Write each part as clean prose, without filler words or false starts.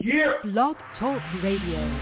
Yeah. Blog Talk Radio.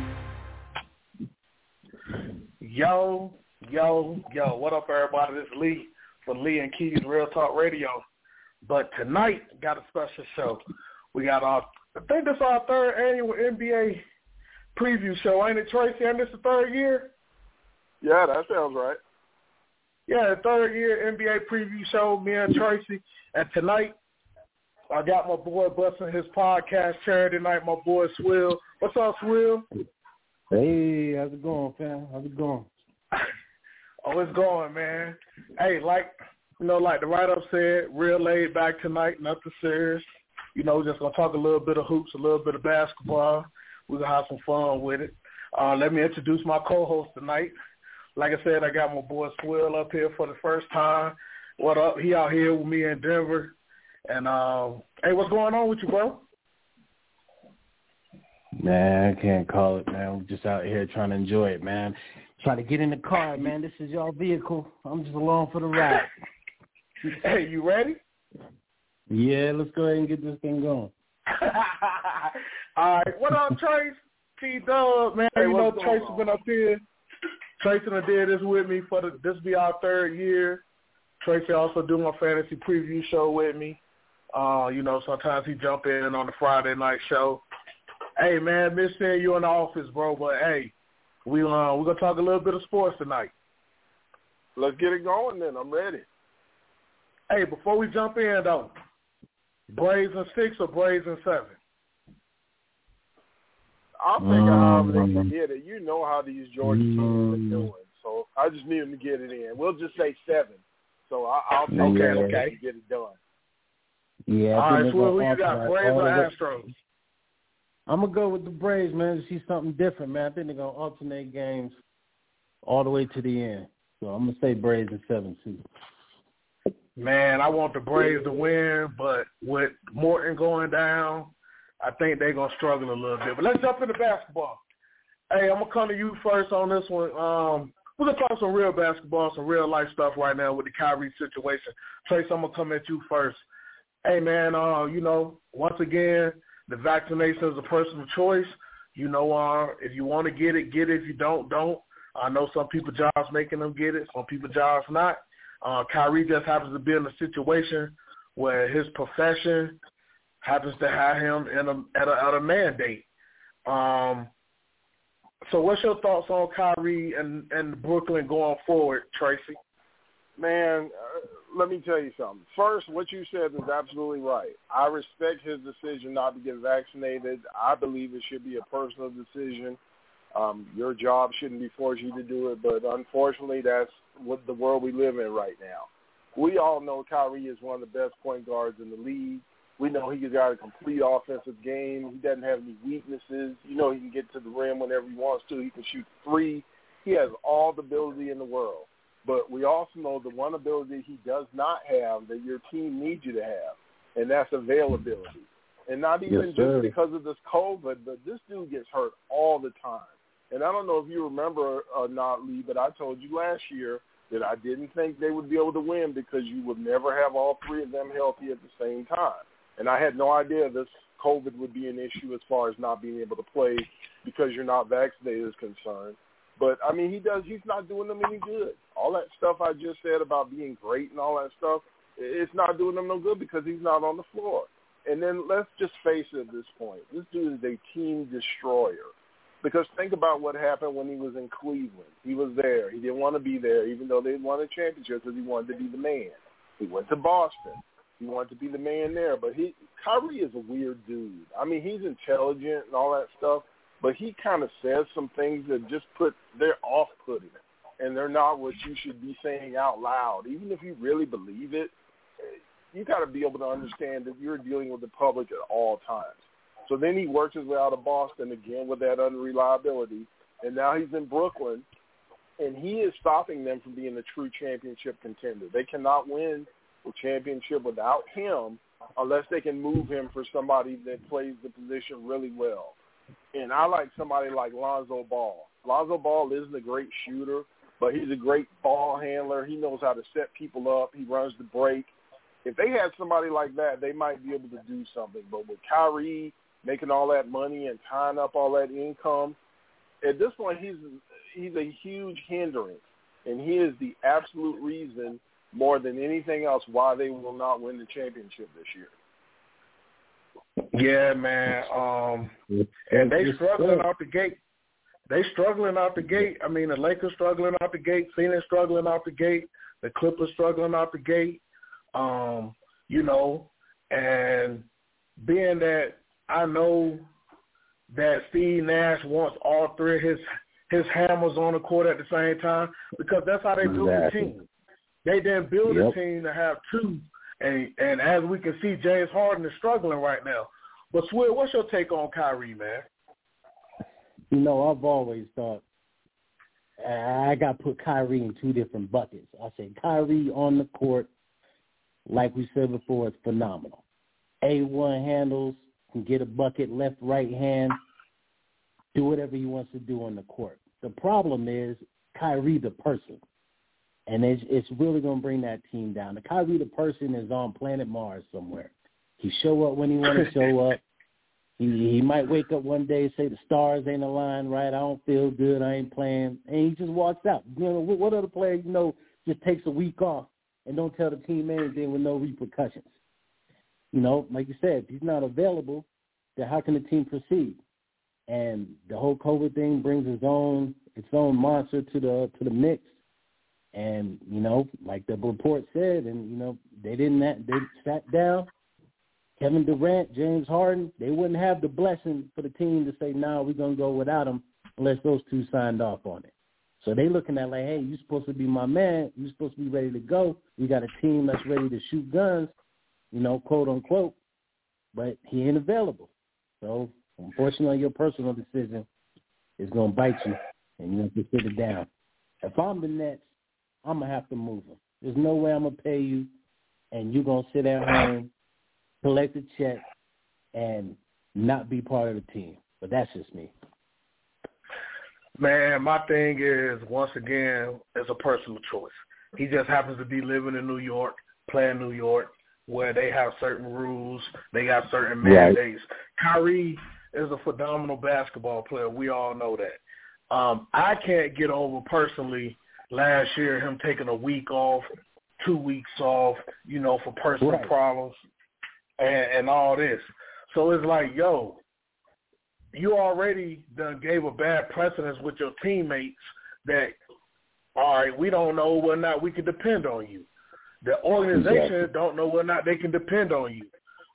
Yo. What up, everybody? This is Lee for Lee and Keys Real Talk Radio. But tonight, got a special show. We got I think this is our third annual NBA preview show. Ain't it, Tracy? Ain't this the third year? Yeah, that sounds right. Yeah, the third year NBA preview show, me and Tracy. And tonight, I got my boy busting his podcast Saturday night, my boy Swill. What's up, Swill? Hey, how's it going, fam? How's it going? Oh, it's going, man. Hey, like the write-up said, real laid back tonight, nothing serious. Just going to talk a little bit of hoops, a little bit of basketball. We're going to have some fun with it. Let me introduce my co-host tonight. Like I said, I got my boy Swill up here for the first time. What up? He out here with me in Denver. And, hey, what's going on with you, bro? Man, I can't call it, man. We're just out here trying to enjoy it, man. Try to get in the car, man. This is your vehicle. I'm just along for the ride. Hey, you ready? Yeah, let's go ahead and get this thing going. All right. What up, Trace? T-Dub, man. Hey, Trace has been up here. Tracy did this with me this be our third year. Tracy also do my fantasy preview show with me. Sometimes he jump in on the Friday night show. Hey, man, miss seeing you in the office, bro. But, hey, we're going to talk a little bit of sports tonight. Let's get it going then. I'm ready. Hey, before we jump in, though, Braves in 6 or Braves in 7? I'll take it however they can get it. You know how these Georgia teams are doing. So I just need them to get it in. We'll just say 7. So I'll take it to get it done. Yeah. All right, so who you got, Braves or Astros? I'm going to go with the Braves, man, to see something different, man. I think they're going to alternate games all the way to the end. So I'm going to say Braves in 7, too. Man, I want the Braves to win, but with Morton going down, I think they're going to struggle a little bit. But let's jump into basketball. Hey, I'm going to come to you first on this one. We're going to talk some real basketball, some real-life stuff right now with the Kyrie situation. Trace, I'm going to come at you first. Hey, man, once again, the vaccination is a personal choice. If you want to get it, get it. If you don't. I know some people jobs making them get it, some people jobs not. Kyrie just happens to be in a situation where his profession happens to have him at a mandate. So what's your thoughts on Kyrie and Brooklyn going forward, Tracy? Man, let me tell you something. First, what you said is absolutely right. I respect his decision not to get vaccinated. I believe it should be a personal decision. Your job shouldn't be forcing you to do it, but unfortunately that's what the world we live in right now. We all know Kyrie is one of the best point guards in the league. We know he's got a complete offensive game. He doesn't have any weaknesses. He can get to the rim whenever he wants to. He can shoot 3. He has all the ability in the world. But we also know the one ability he does not have that your team needs you to have, and that's availability. And not even just because of this COVID, but this dude gets hurt all the time. And I don't know if you remember or not, Lee, but I told you last year that I didn't think they would be able to win because you would never have all 3 of them healthy at the same time. And I had no idea this COVID would be an issue as far as not being able to play because you're not vaccinated is concerned. But, I mean, he's not doing them any good. All that stuff I just said about being great and all that stuff, it's not doing them no good because he's not on the floor. And then let's just face it at this point. This dude is a team destroyer. Because think about what happened when he was in Cleveland. He was there. He didn't want to be there, even though they won a championship because he wanted to be the man. He went to Boston. He wanted to be the man there. But Kyrie is a weird dude. I mean, he's intelligent and all that stuff, but he kind of says some things that they're off-putting, and they're not what you should be saying out loud. Even if you really believe it, you got to be able to understand that you're dealing with the public at all times. So then he works his way out of Boston again with that unreliability, and now he's in Brooklyn, and he is stopping them from being a true championship contender. They cannot win a championship without him unless they can move him for somebody that plays the position really well. And I like somebody like Lonzo Ball. Lonzo Ball isn't a great shooter, but he's a great ball handler. He knows how to set people up. He runs the break. If they had somebody like that, they might be able to do something. But with Kyrie, making all that money and tying up all that income. At this point, he's a huge hindrance, and he is the absolute reason more than anything else why they will not win the championship this year. Yeah, man. And they struggling out the gate. I mean, the Lakers struggling out the gate. Phoenix struggling out the gate. The Clippers struggling out the gate. You know, and being that I know that Steve Nash wants all three of his hammers on the court at the same time, because that's how they built the team. They didn't build a team to have two. And as we can see, James Harden is struggling right now. But, Swill, what's your take on Kyrie, man? You know, I've always thought I got to put Kyrie in two different buckets. I said Kyrie on the court, like we said before, is phenomenal. A1 handles, can get a bucket left, right hand, do whatever he wants to do on the court. The problem is Kyrie the person. And it's really going to bring that team down. The Kyrie the person is on planet Mars somewhere. He show up when he want to show up. He might wake up one day and say the stars ain't aligned right. I don't feel good. I ain't playing. And he just walks out. You know, what other player, you know, just takes a week off and don't tell the team anything with no repercussions? You know, like you said, if he's not available, then how can the team proceed? And the whole COVID thing brings its own monster to the mix. And, you know, like the report said, and, you know, they sat down. Kevin Durant, James Harden, they wouldn't have the blessing for the team to say, no, we're going to go without them unless those two signed off on it. So they looking at like, hey, you're supposed to be my man. You're supposed to be ready to go. We got a team that's ready to shoot guns, you know, quote, unquote, but he ain't available. So, unfortunately, your personal decision is going to bite you, and you have to sit it down. If I'm the Nets, I'm going to have to move him. There's no way I'm going to pay you, and you're going to sit at home, collect a check, and not be part of the team. But that's just me. Man, my thing is, once again, it's a personal choice. He just happens to be living in New York, playing New York, where they have certain rules, they got certain mandates. Right. Kyrie is a phenomenal basketball player. We all know that. I can't get over personally last year him taking a week off, 2 weeks off, you know, for personal problems and all this. So it's like, yo, you already done gave a bad precedence with your teammates that, all right, we don't know whether or not we can depend on you. The organization don't know whether or not they can depend on you.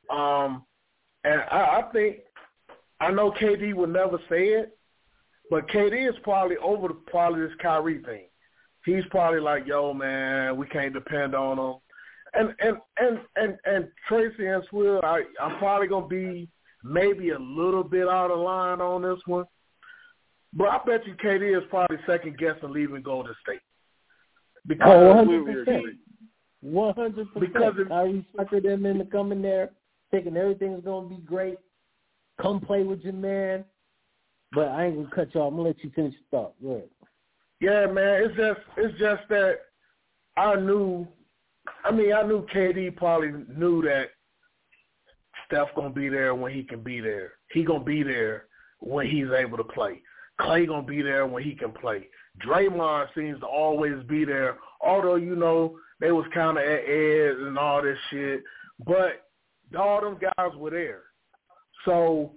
And I think, I know KD would never say it, but KD is probably over this Kyrie thing. He's probably like, yo, man, we can't depend on him. And Tracy and Swill, I'm probably going to be maybe a little bit out of line on this one. But I bet you KD is probably second-guessing leaving Golden State. Because 100%. Because Kyrie suckered them into coming there, thinking everything's going to be great. Come play with your man. But I ain't going to cut you off. I'm going to let you finish your thought. Go ahead. Yeah, man, it's just that I knew KD probably knew that Steph going to be there when he can be there. He going to be there when he's able to play. Clay going to be there when he can play. Draymond seems to always be there, although, you know, they was kind of at edge and all this shit. But all them guys were there. So,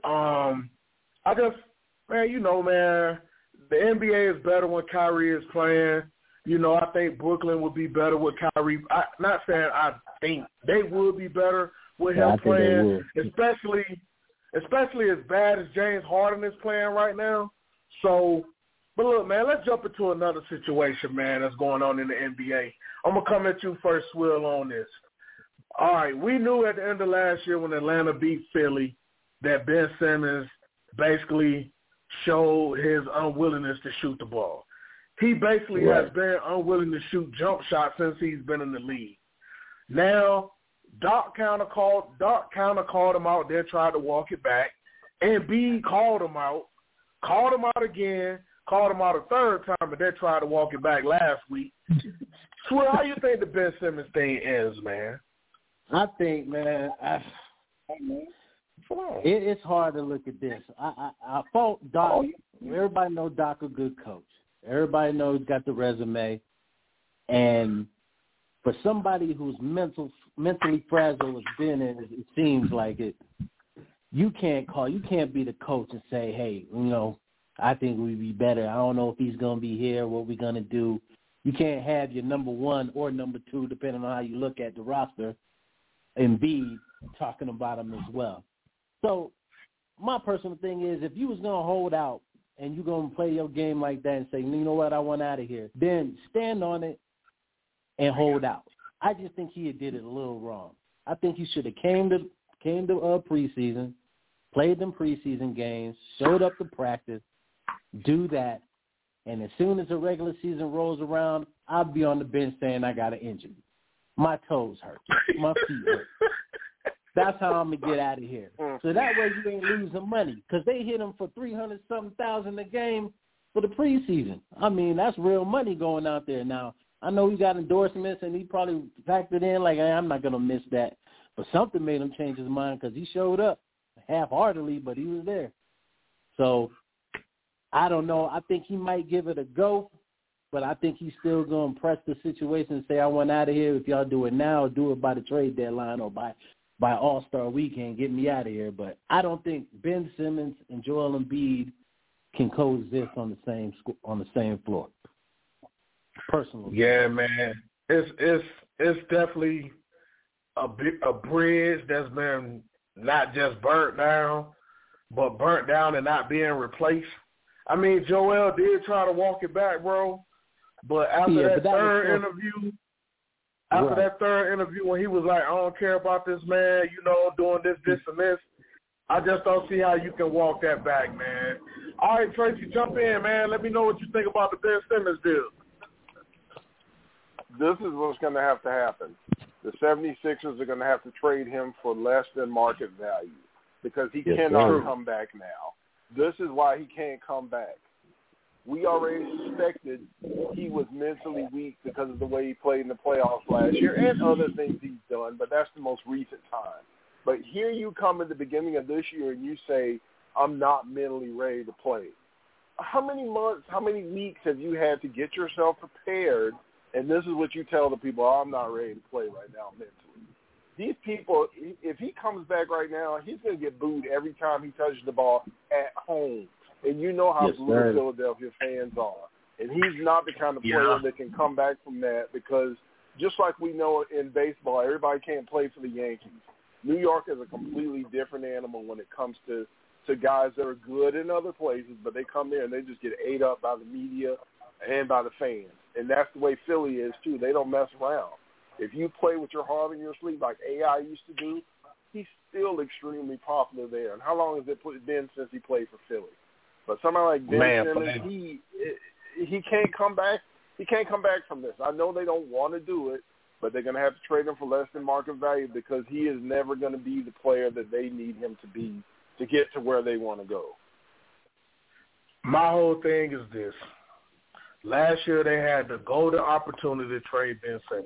I just, man, you know, man, the NBA is better when Kyrie is playing. You know, I think Brooklyn would be better with Kyrie. Not saying I think they would be better with him playing, especially as bad as James Harden is playing right now. So, but look, man, let's jump into another situation, man, that's going on in the NBA. I'm going to come at you first, Swill, on this. All right, we knew at the end of last year when Atlanta beat Philly that Ben Simmons basically showed his unwillingness to shoot the ball. He basically has been unwilling to shoot jump shots since he's been in the league. Now, Doc counter called him out there, tried to walk it back. Embiid called him out again, called him out a third time, and then tried to walk it back last week. Swear, how you think the Ben Simmons thing ends, man? I think, man, It's hard to look at this. I fault Doc. Everybody knows Doc a good coach. Everybody knows he's got the resume. And for somebody who's mentally fragile as Ben is, it seems like it, you can't be the coach and say, hey, I think we'd be better. I don't know if he's going to be here, what we're going to do. You can't have your number one or number two, depending on how you look at the roster, Embiid talking about him as well. So my personal thing is, if you was going to hold out and you're going to play your game like that and say, you know what, I want out of here, then stand on it and hold out. I just think he did it a little wrong. I think he should have came to preseason, played them preseason games, showed up to practice, do that, and as soon as the regular season rolls around, I'll be on the bench saying I got an injury. My toes hurt. My feet hurt. That's how I'm going to get out of here. So that way you ain't losing money, because they hit him for $300,000 a game for the preseason. I mean, that's real money going out there. Now, I know he got endorsements, and he probably factored in like, hey, I'm not going to miss that. But something made him change his mind, because he showed up half-heartedly, but he was there. So I don't know. I think he might give it a go, but I think he's still going to press the situation and say, I want out of here. If y'all do it now, do it by the trade deadline or by All-Star Weekend. Get me out of here. But I don't think Ben Simmons and Joel Embiid can coexist on the same floor. Personally. Yeah, man. It's definitely a bridge that's been not just burnt down, but burnt down and not being replaced. I mean, Joel did try to walk it back, bro, but after that third interview when he was like, I don't care about this man, doing this, and this, I just don't see how you can walk that back, man. All right, Tracy, jump in, man. Let me know what you think about the Ben Simmons deal. This is what's going to have to happen. The 76ers are going to have to trade him for less than market value, because he cannot come back now. This is why he can't come back. We already suspected he was mentally weak because of the way he played in the playoffs last year and other things he's done, but that's the most recent time. But here you come at the beginning of this year and you say, I'm not mentally ready to play. How many months, how many weeks have you had to get yourself prepared? And this is what you tell the people, I'm not ready to play right now mentally. These people, if he comes back right now, he's going to get booed every time he touches the ball at home. And you know how blue Philadelphia fans are. And he's not the kind of player that can come back from that, because just like we know in baseball, everybody can't play for the Yankees. New York is a completely different animal when it comes to guys that are good in other places, but they come there and they just get ate up by the media and by the fans. And that's the way Philly is, too. They don't mess around. If you play with your heart in your sleeve like AI used to do, he's still extremely popular there. And how long has it been since he played for Philly? But somebody like Ben Simmons, he can't come back. He can't come back from this. I know they don't want to do it, but they're going to have to trade him for less than market value, because he is never going to be the player that they need him to be to get to where they want to go. My whole thing is this. Last year they had the golden opportunity to trade Ben Simmons.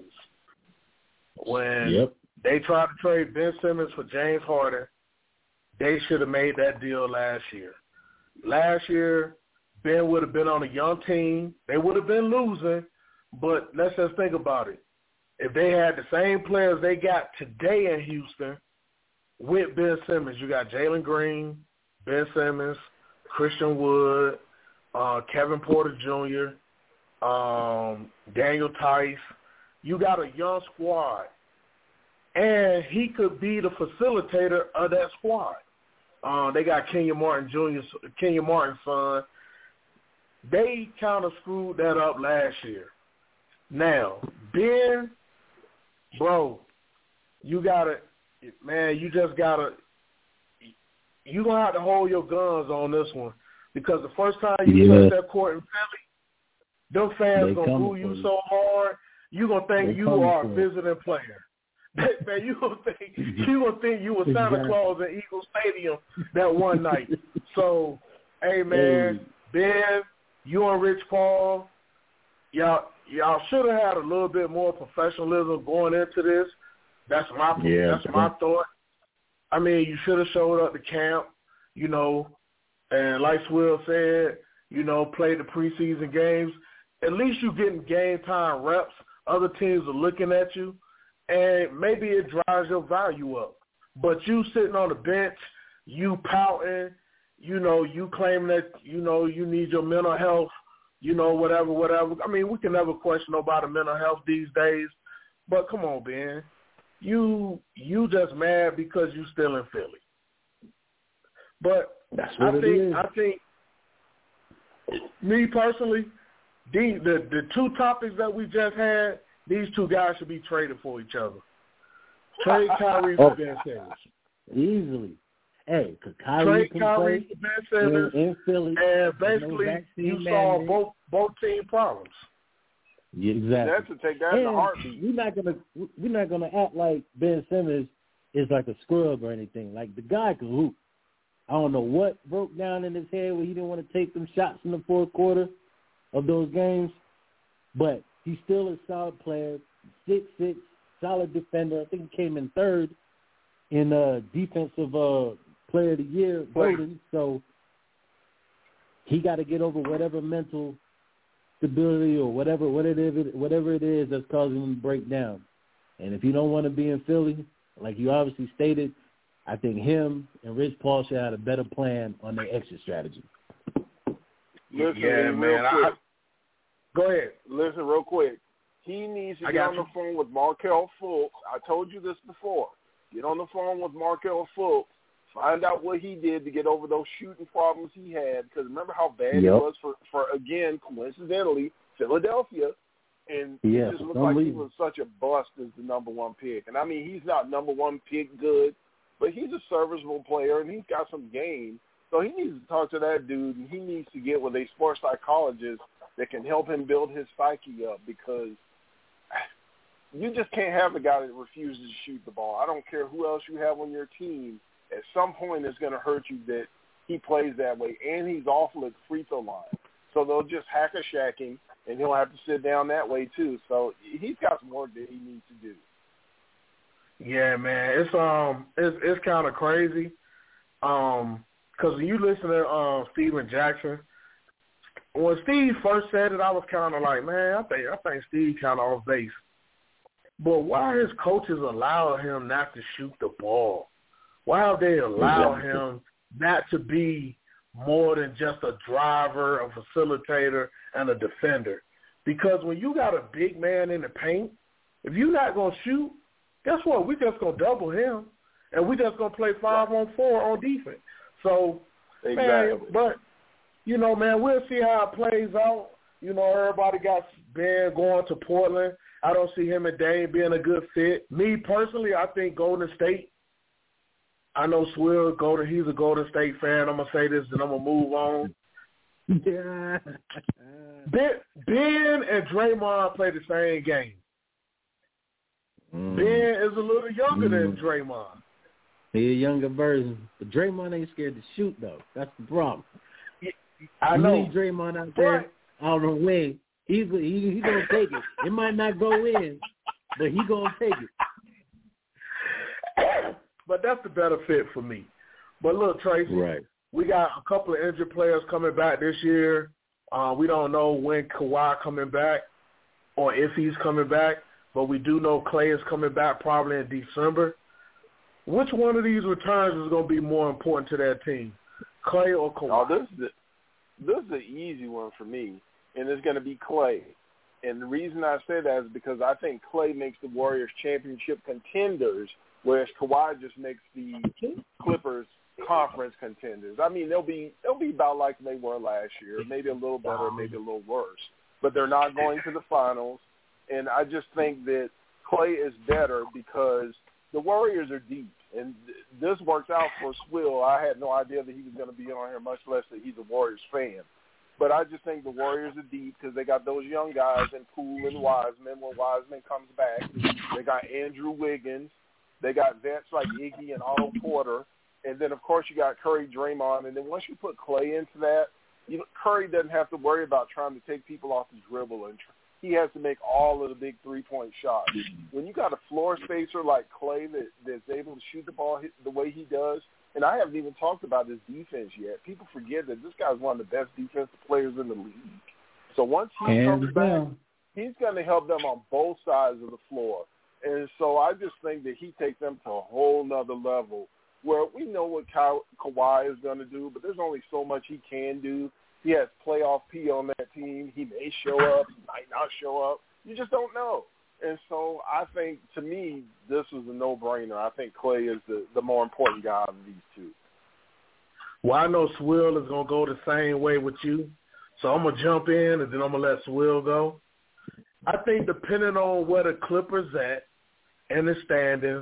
When they tried to trade Ben Simmons for James Harden, they should have made that deal last year. Last year, Ben would have been on a young team. They would have been losing, but let's just think about it. If they had the same players they got today in Houston with Ben Simmons, you got Jalen Green, Ben Simmons, Christian Wood, Kevin Porter Jr., Daniel Tice. You got a young squad, and he could be the facilitator of that squad. They got Kenyon Martin's son. They kind of screwed that up last year. Now, Ben, bro, you just got to – you're going to have to hold your guns on this one, because the first time you touch that court in Philly, them fans going to boo you so hard, you're going to think you are a visiting player. Man, you gonna think you were Santa Claus at Eagle Stadium that one night. So, hey man, Ben, you and Rich Paul, y'all should have had a little bit more professionalism going into this. That's my thought. I mean, you should have showed up to camp, you know, and like Swill said, you know, play the preseason games. At least you're getting game time reps. Other teams are looking at you, and maybe it drives your value up. But you sitting on the bench, you pouting, you know, you claim that, you know, you need your mental health, you know, whatever. I mean, we can never question nobody's mental health these days. But come on, Ben. You just mad because you still in Philly. But I think me personally, the two topics that we just had, these two guys should be traded for each other. Trade Kyrie for Ben Simmons. Easily. Hey, because Kyrie can play Ben Simmons in Philly. And basically, you saw both team problems. Yeah, exactly. That's to take that in a heartbeat. We're not gonna act like Ben Simmons is like a scrub or anything. Like, the guy can hoop. I don't know what broke down in his head where he didn't want to take them shots in the fourth quarter of those games, but he's still a solid player, 6'6", solid defender. I think he came in third in defensive player of the year voting. So he got to get over whatever mental stability or whatever it is that's causing him to break down. And if you don't want to be in Philly, like you obviously stated, I think him and Rich Paul should have a better plan on their exit strategy. Listen, quick. Go ahead. Listen real quick. He needs to get on the phone with Markelle Fultz. I told you this before. Get on the phone with Markelle Fultz. Find out what he did to get over those shooting problems he had. Because remember how bad he was for, again, coincidentally, Philadelphia. And he just looked like he was such a bust as the number one pick. And, I mean, he's not number one pick good, but he's a serviceable player, and he's got some game. So he needs to talk to that dude, and he needs to get with a sports psychologist that can help him build his psyche up, because you just can't have a guy that refuses to shoot the ball. I don't care who else you have on your team. At some point it's going to hurt you that he plays that way, and he's awful at the free throw line. So they'll just hack-a-shack him, and he'll have to sit down that way too. So he's got some work that he needs to do. Yeah, man, it's kind of crazy. Because when you listen to Steven Jackson, when Steve first said it, I was kind of like, man, I think Steve kind of off base. But why his coaches allow him not to shoot the ball? Why have they allowed him not to be more than just a driver, a facilitator, and a defender? Because when you got a big man in the paint, if you're not going to shoot, guess what? We just going to double him, and we just going to play 5-on-4 on defense. So, man, but, you know, man, we'll see how it plays out. You know, everybody got Ben going to Portland. I don't see him and Dame being a good fit. Me, personally, I think Golden State. I know Swill, he's a Golden State fan. I'm going to say this, and I'm going to move on. Yeah. Ben and Draymond play the same game. Ben is a little younger than Draymond. He's a younger version. But Draymond ain't scared to shoot, though. That's the problem. I know. You need Draymond out there. I don't know when. He's going to take it. It might not go in, but he's going to take it. But that's the better fit for me. But look, Tracy, we got a couple of injured players coming back this year. We don't know when Kawhi coming back or if he's coming back, but we do know Klay is coming back probably in December. Which one of these returns is going to be more important to that team, Klay or Kawhi? Oh, this is an easy one for me, and it's going to be Klay. And the reason I say that is because I think Klay makes the Warriors championship contenders, whereas Kawhi just makes the Clippers conference contenders. I mean, they'll be about like they were last year, maybe a little better, maybe a little worse. But they're not going to the finals, and I just think that Klay is better because the Warriors are deep. And this works out for Swill. I had no idea that he was going to be on here, much less that he's a Warriors fan. But I just think the Warriors are deep because they got those young guys in Poole and Wiseman. When Wiseman comes back, they got Andrew Wiggins. They got vets like Iggy and Otto Porter. And then, of course, you got Curry, Draymond. And then once you put Klay into that, Curry doesn't have to worry about trying to take people off the dribble and he has to make all of the big three-point shots. When you got a floor spacer like Klay that's able to shoot the ball the way he does, and I haven't even talked about his defense yet. People forget that this guy's one of the best defensive players in the league. So once he comes back, he's going to help them on both sides of the floor. And so I just think that he takes them to a whole nother level where we know what Kawhi is going to do, but there's only so much he can do. He has playoff P on that team. He may show up, he might not show up. You just don't know. And so I think, to me, this was a no-brainer. I think Klay is the more important guy of these two. Well, I know Swill is going to go the same way with you, so I'm going to jump in, and then I'm going to let Swill go. I think depending on where the Clippers at in the standings,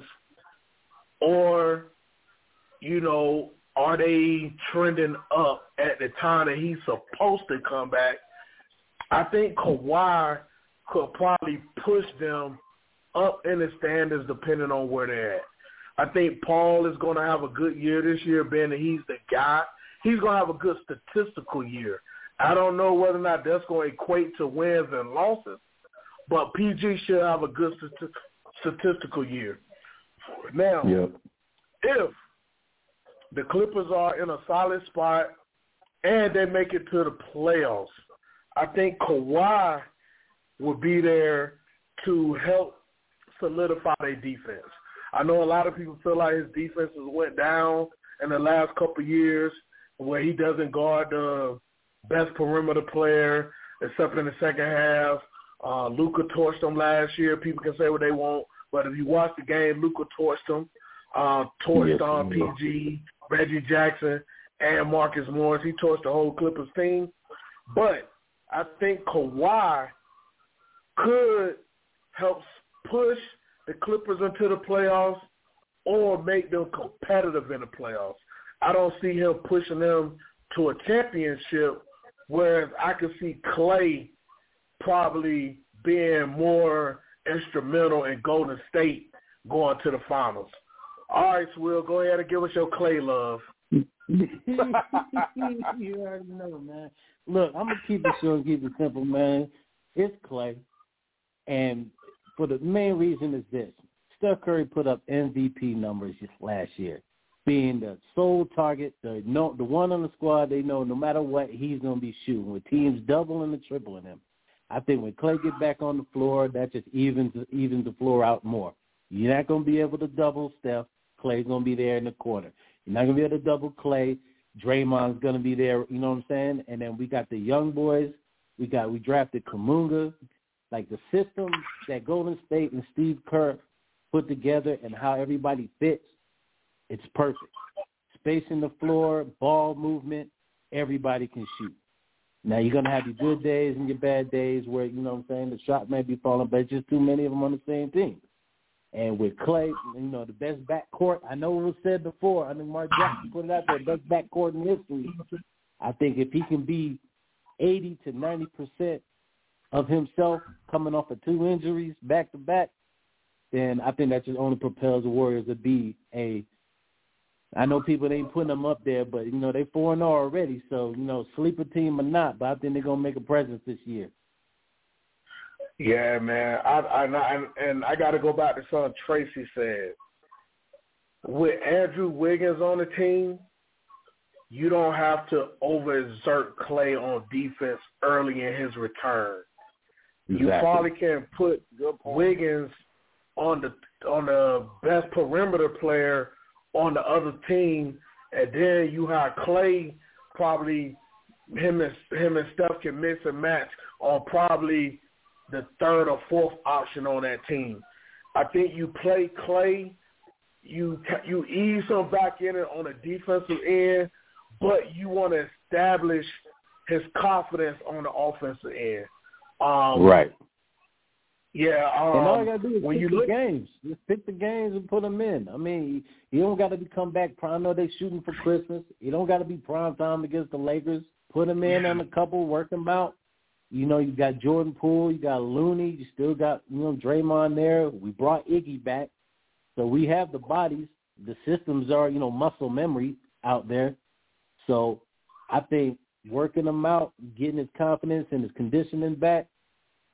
or, you know, are they trending up at the time that he's supposed to come back, I think Kawhi could probably push them up in the standings depending on where they're at. I think Paul is going to have a good year this year, being that he's the guy. He's going to have a good statistical year. I don't know whether or not that's going to equate to wins and losses, but PG should have a good statistical year. Now, if the Clippers are in a solid spot and they make it to the playoffs, I think Kawhi will be there to help solidify their defense. I know a lot of people feel like his defense has went down in the last couple of years where he doesn't guard the best perimeter player except in the second half. Luka torched him last year. People can say what they want, but if you watch the game, Luka torched him, torched PG, Reggie Jackson, and Marcus Morris. He torched the whole Clippers team. But I think Kawhi could help push the Clippers into the playoffs or make them competitive in the playoffs. I don't see him pushing them to a championship, whereas I could see Klay probably being more instrumental in Golden State going to the finals. All right, Will, go ahead and give us your Klay love. You already know, man. Look, I'm going to keep it short and keep it simple, man. It's Klay. And for the main reason is this. Steph Curry put up MVP numbers just last year, being the sole target, the one on the squad they know no matter what, he's going to be shooting, with teams doubling and tripling him. I think when Klay gets back on the floor, that just evens the floor out more. You're not going to be able to double Steph. Klay's going to be there in the corner. You're not going to be able to double Klay. Draymond's going to be there, you know what I'm saying? And then we got the young boys. We drafted Kuminga. Like the system that Golden State and Steve Kerr put together and how everybody fits, it's perfect. Spacing the floor, ball movement, everybody can shoot. Now, you're going to have your good days and your bad days where, you know what I'm saying, the shot may be falling, but it's just too many of them on the same team. And with Klay, you know, the best backcourt, I know it was said before, I think Mark Jackson put it out there, best backcourt in history. I think if he can be 80 to 90% of himself coming off of 2 injuries back-to-back, then I think that just only propels the Warriors to be I know people ain't putting them up there, but, you know, they 4-0 already, so, you know, sleeper team or not, but I think they're going to make a presence this year. Yeah, man. I got to go back to something Tracy said. With Andrew Wiggins on the team, you don't have to overexert Klay on defense early in his return. Exactly. You probably can put Wiggins on the best perimeter player on the other team, and then you have Klay, probably him and Steph can mix and match on probably the third or fourth option on that team. I think you play Klay, you ease him back in it on the defensive end, but you want to establish his confidence on the offensive end. Right. Yeah. And all you got to do is pick the games. Just pick the games and put them in. I mean, you don't got to come back prime. I know they're shooting for Christmas. You don't got to be prime time against the Lakers. Put them in on a couple, work them out. You know, you got Jordan Poole, you got Looney, you still got, you know, Draymond there. We brought Iggy back. So we have the bodies. The systems are, you know, muscle memory out there. So I think working them out, getting his confidence and his conditioning back,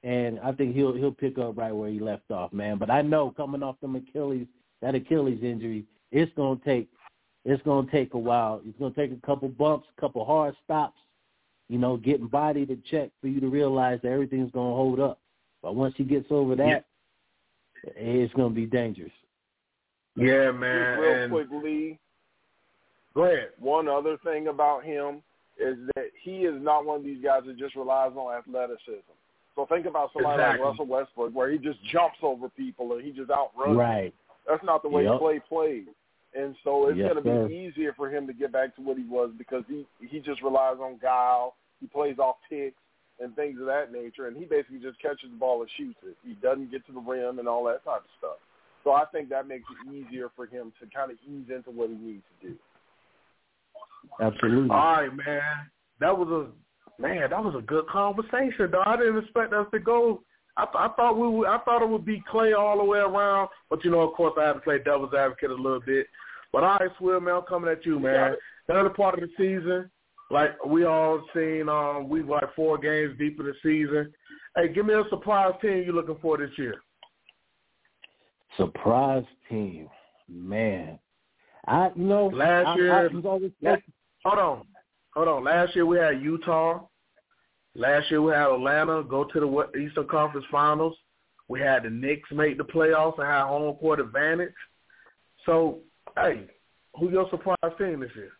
and I think he'll pick up right where he left off, man. But I know coming off that Achilles injury, it's gonna take a while. It's gonna take a couple bumps, a couple hard stops, getting body to check for you to realize that everything's gonna hold up. But once he gets over that, it's gonna be dangerous. Yeah, man. Just real quick, Lee. Go ahead. One other thing about him is that he is not one of these guys that just relies on athleticism. So think about somebody like Russell Westbrook, where he just jumps over people and he just outruns them. That's not the way Clay plays. And so it's going to be easier for him to get back to what he was because he just relies on guile. He plays off ticks and things of that nature, and he basically just catches the ball and shoots it. He doesn't get to the rim and all that type of stuff. So I think that makes it easier for him to kind of ease into what he needs to do. Absolutely. All right, man. That was a good conversation, though. I didn't expect us to go. I thought it would be Clay all the way around, but of course, I had to play devil's advocate a little bit. But all right, Swill, man, I'm coming at you, man. The other part of the season, like we all seen, we like 4 games deep in the season. Hey, give me a surprise team you're looking for this year. Surprise team, man. Last year, hold on. Last year we had Utah. Last year we had Atlanta go to the Eastern Conference Finals. We had the Knicks make the playoffs and have home court advantage. So, hey, who's your surprise team this year?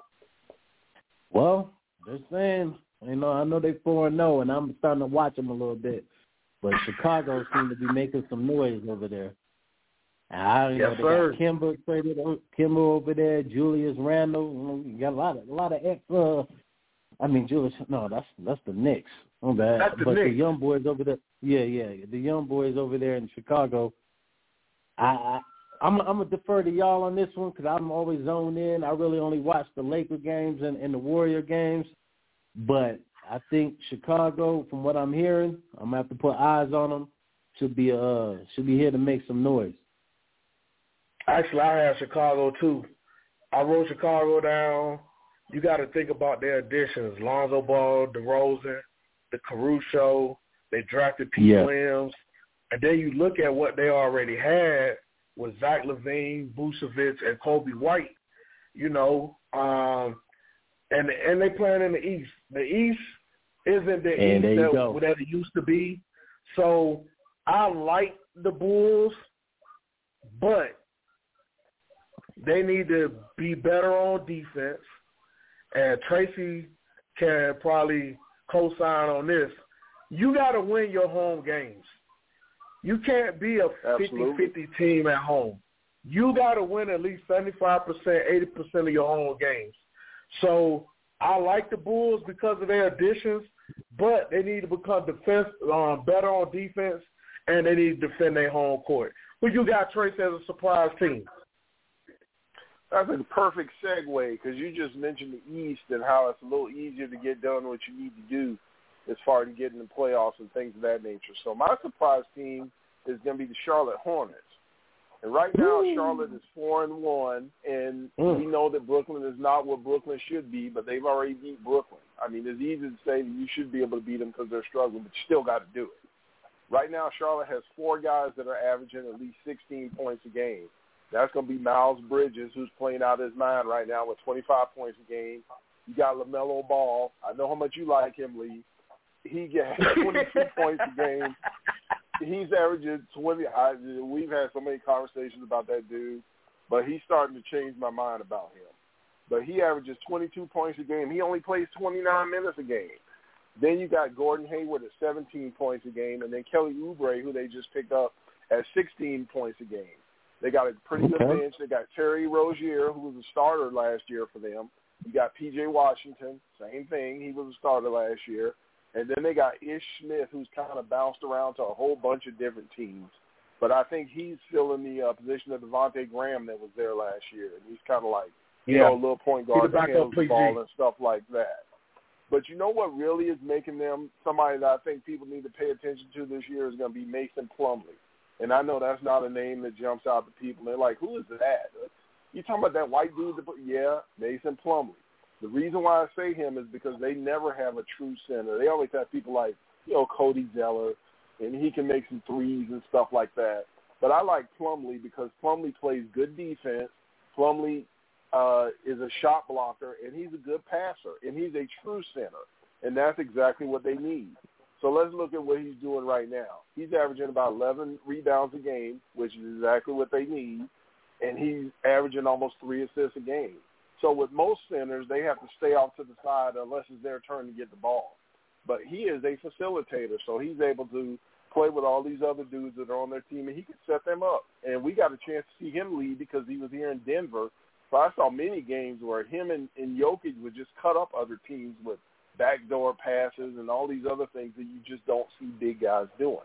Well, they're saying, I know they're 4-0, and I'm starting to watch them a little bit. But Chicago seems to be making some noise over there. They got Kimber over there, Julius Randle. You got a lot of ex. Julius. No, that's the Knicks. My bad. That's the Knicks. The young boys over there. Yeah. The young boys over there in Chicago. I'm gonna defer to y'all on this one because I'm always zoned in. I really only watch the Laker games and the Warrior games, but I think Chicago, from what I'm hearing, I'm gonna have to put eyes on them. Should be here to make some noise. Actually, I had Chicago, too. I wrote Chicago down. You got to think about their additions. Lonzo Ball, DeRozan, the Caruso. They drafted Pete Williams. And then you look at what they already had with Zach LaVine, Vucevic, and Kobe White, and they playing in the East. The East isn't the East that it used to be. So I like the Bulls, but they need to be better on defense, and Tracy can probably co-sign on this. You got to win your home games. You can't be a 50-50 team at home. You got to win at least 75%, 80% of your home games. So I like the Bulls because of their additions, but they need to become better on defense, and they need to defend their home court. Who you got, Tracy, as a surprise team? That's a perfect segue because you just mentioned the East and how it's a little easier to get done what you need to do as far as getting the playoffs and things of that nature. So my surprise team is going to be the Charlotte Hornets. And right now, Charlotte is 4-1, and we know that Brooklyn is not what Brooklyn should be, but they've already beat Brooklyn. It's easy to say that you should be able to beat them because they're struggling, but you still got to do it. Right now, Charlotte has 4 guys that are averaging at least 16 points a game. That's going to be Miles Bridges, who's playing out his mind right now with 25 points a game. You got LaMelo Ball. I know how much you like him, Lee. He gets 22 points a game. He's averaging 20. We've had so many conversations about that dude, but he's starting to change my mind about him. But he averages 22 points a game. He only plays 29 minutes a game. Then you got Gordon Hayward at 17 points a game, and then Kelly Oubre, who they just picked up, at 16 points a game. They got a pretty good bench. They got Terry Rozier, who was a starter last year for them. You got P.J. Washington, same thing. He was a starter last year. And then they got Ish Smith, who's kind of bounced around to a whole bunch of different teams. But I think he's still in the position of Devontae Graham that was there last year. And he's kind of like, a little point guard that handles the ball and stuff like that. But you know what really is making them somebody that I think people need to pay attention to this year is going to be Mason Plumlee. And I know that's not a name that jumps out to people. They're like, who is that? You talking about that white dude? Yeah, Mason Plumlee. The reason why I say him is because they never have a true center. They always have people like, Cody Zeller, and he can make some threes and stuff like that. But I like Plumlee because Plumlee plays good defense. Plumlee is a shot blocker, and he's a good passer, and he's a true center, and that's exactly what they need. So let's look at what he's doing right now. He's averaging about 11 rebounds a game, which is exactly what they need, and he's averaging almost 3 assists a game. So with most centers, they have to stay off to the side unless it's their turn to get the ball. But he is a facilitator, so he's able to play with all these other dudes that are on their team, and he can set them up. And we got a chance to see him lead because he was here in Denver. So I saw many games where him and Jokic would just cut up other teams with backdoor passes and all these other things that you just don't see big guys doing.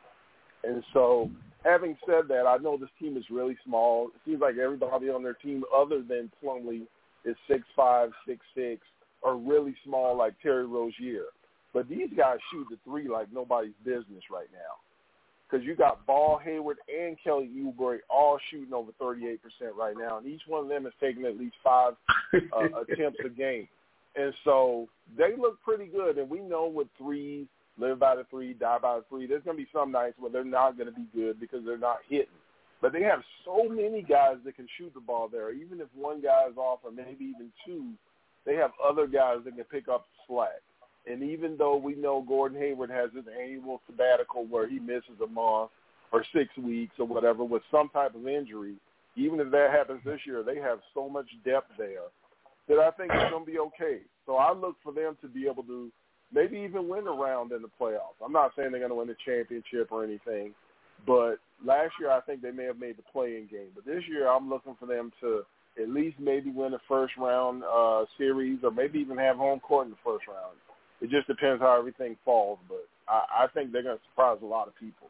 And so having said that, I know this team is really small. It seems like everybody on their team other than Plumlee is 6'5", 6'6", or really small like Terry Rozier. But these guys shoot the three like nobody's business right now. Because you got Ball, Hayward, and Kelly Oubre all shooting over 38% right now. And each one of them is taking at least 5 attempts a game. And so they look pretty good. And we know with threes, live by the three, die by the three, there's going to be some nights where they're not going to be good because they're not hitting. But they have so many guys that can shoot the ball there. Even if one guy is off or maybe even two, they have other guys that can pick up the slack. And even though we know Gordon Hayward has his annual sabbatical where he misses a month or 6 weeks or whatever with some type of injury, even if that happens this year, they have so much depth there that I think it's going to be okay. So I look for them to be able to maybe even win a round in the playoffs. I'm not saying they're going to win the championship or anything, but last year I think they may have made the play-in game. But this year I'm looking for them to at least maybe win a first-round series or maybe even have home court in the first round. It just depends how everything falls, but I think they're going to surprise a lot of people.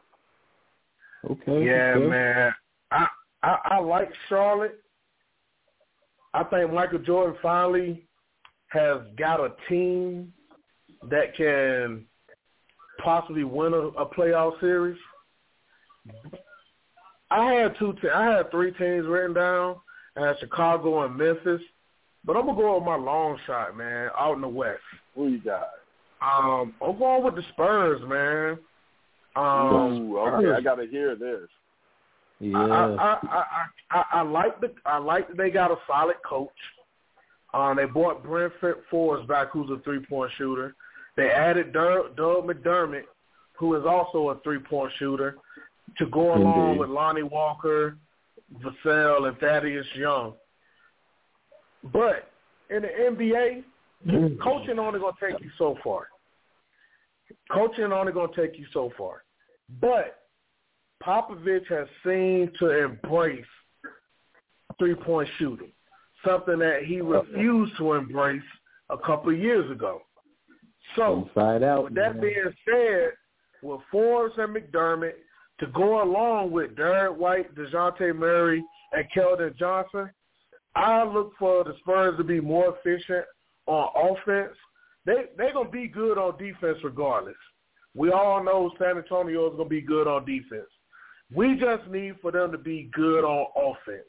Okay. Yeah, okay. man. I like Charlotte. I think Michael Jordan finally has got a team that can possibly win a playoff series. I had 3 teams written down. I had Chicago and Memphis. But I'm going to go with my long shot, man, out in the West. Who you got? I'm going with the Spurs, man. Okay, I got to hear this. Yeah. I like that they got a solid coach. They brought Brent Forbes back, who's a 3-point shooter. They added Doug McDermott, who is also a 3-point shooter, to go along with Lonnie Walker, Vassell, and Thaddeus Young. But in the NBA, coaching only going to take you so far. But Popovich has seemed to embrace 3-point shooting, something that he refused to embrace a couple of years ago. So, with that being said, with Forbes and McDermott to go along with Derek White, DeJounte Murray, and Keldon Johnson, I look for the Spurs to be more efficient on offense. They're going to be good on defense regardless. We all know San Antonio is going to be good on defense. We just need for them to be good on offense.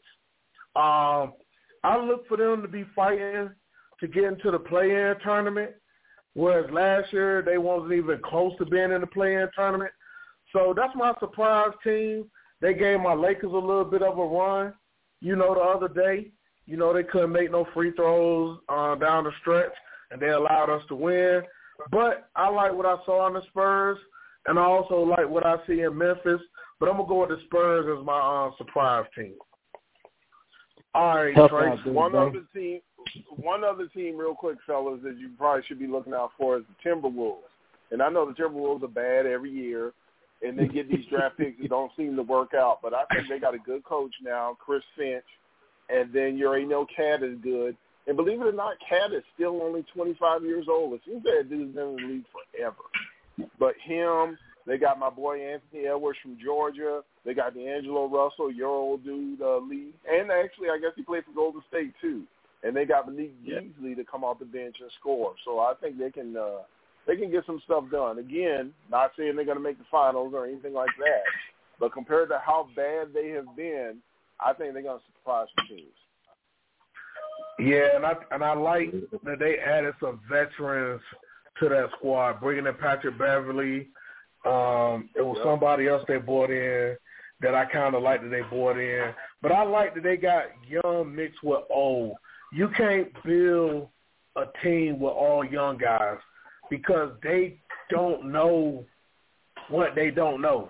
I look for them to be fighting to get into the play-in tournament, whereas last year they wasn't even close to being in the play-in tournament. So that's my surprise team. They gave my Lakers a little bit of a run, the other day. They couldn't make no free throws down the stretch, and they allowed us to win. But I like what I saw in the Spurs, and I also like what I see in Memphis. But I'm going to go with the Spurs as my surprise team. All right, Trace. One other team real quick, fellas, that you probably should be looking out for is the Timberwolves. And I know the Timberwolves are bad every year, and they get these draft picks that don't seem to work out. But I think they got a good coach now, Chris Finch. And then you already know Cat is good. And believe it or not, Cat is still only 25 years old. It seems that dude's been in the league forever. But him, they got my boy Anthony Edwards from Georgia. They got D'Angelo Russell, your old dude, Lee. And actually, I guess he played for Golden State, too. And they got Malik Beasley to come off the bench and score. So I think they can get some stuff done. Again, not saying they're going to make the finals or anything like that. But compared to how bad they have been, I think they're going to surprise some teams. Yeah, and I like that they added some veterans to that squad, bringing in Patrick Beverly It was somebody else they brought in that I kind of liked that they brought in. But I like that they got young mixed with old. You can't build a team with all young guys because they don't know what they don't know.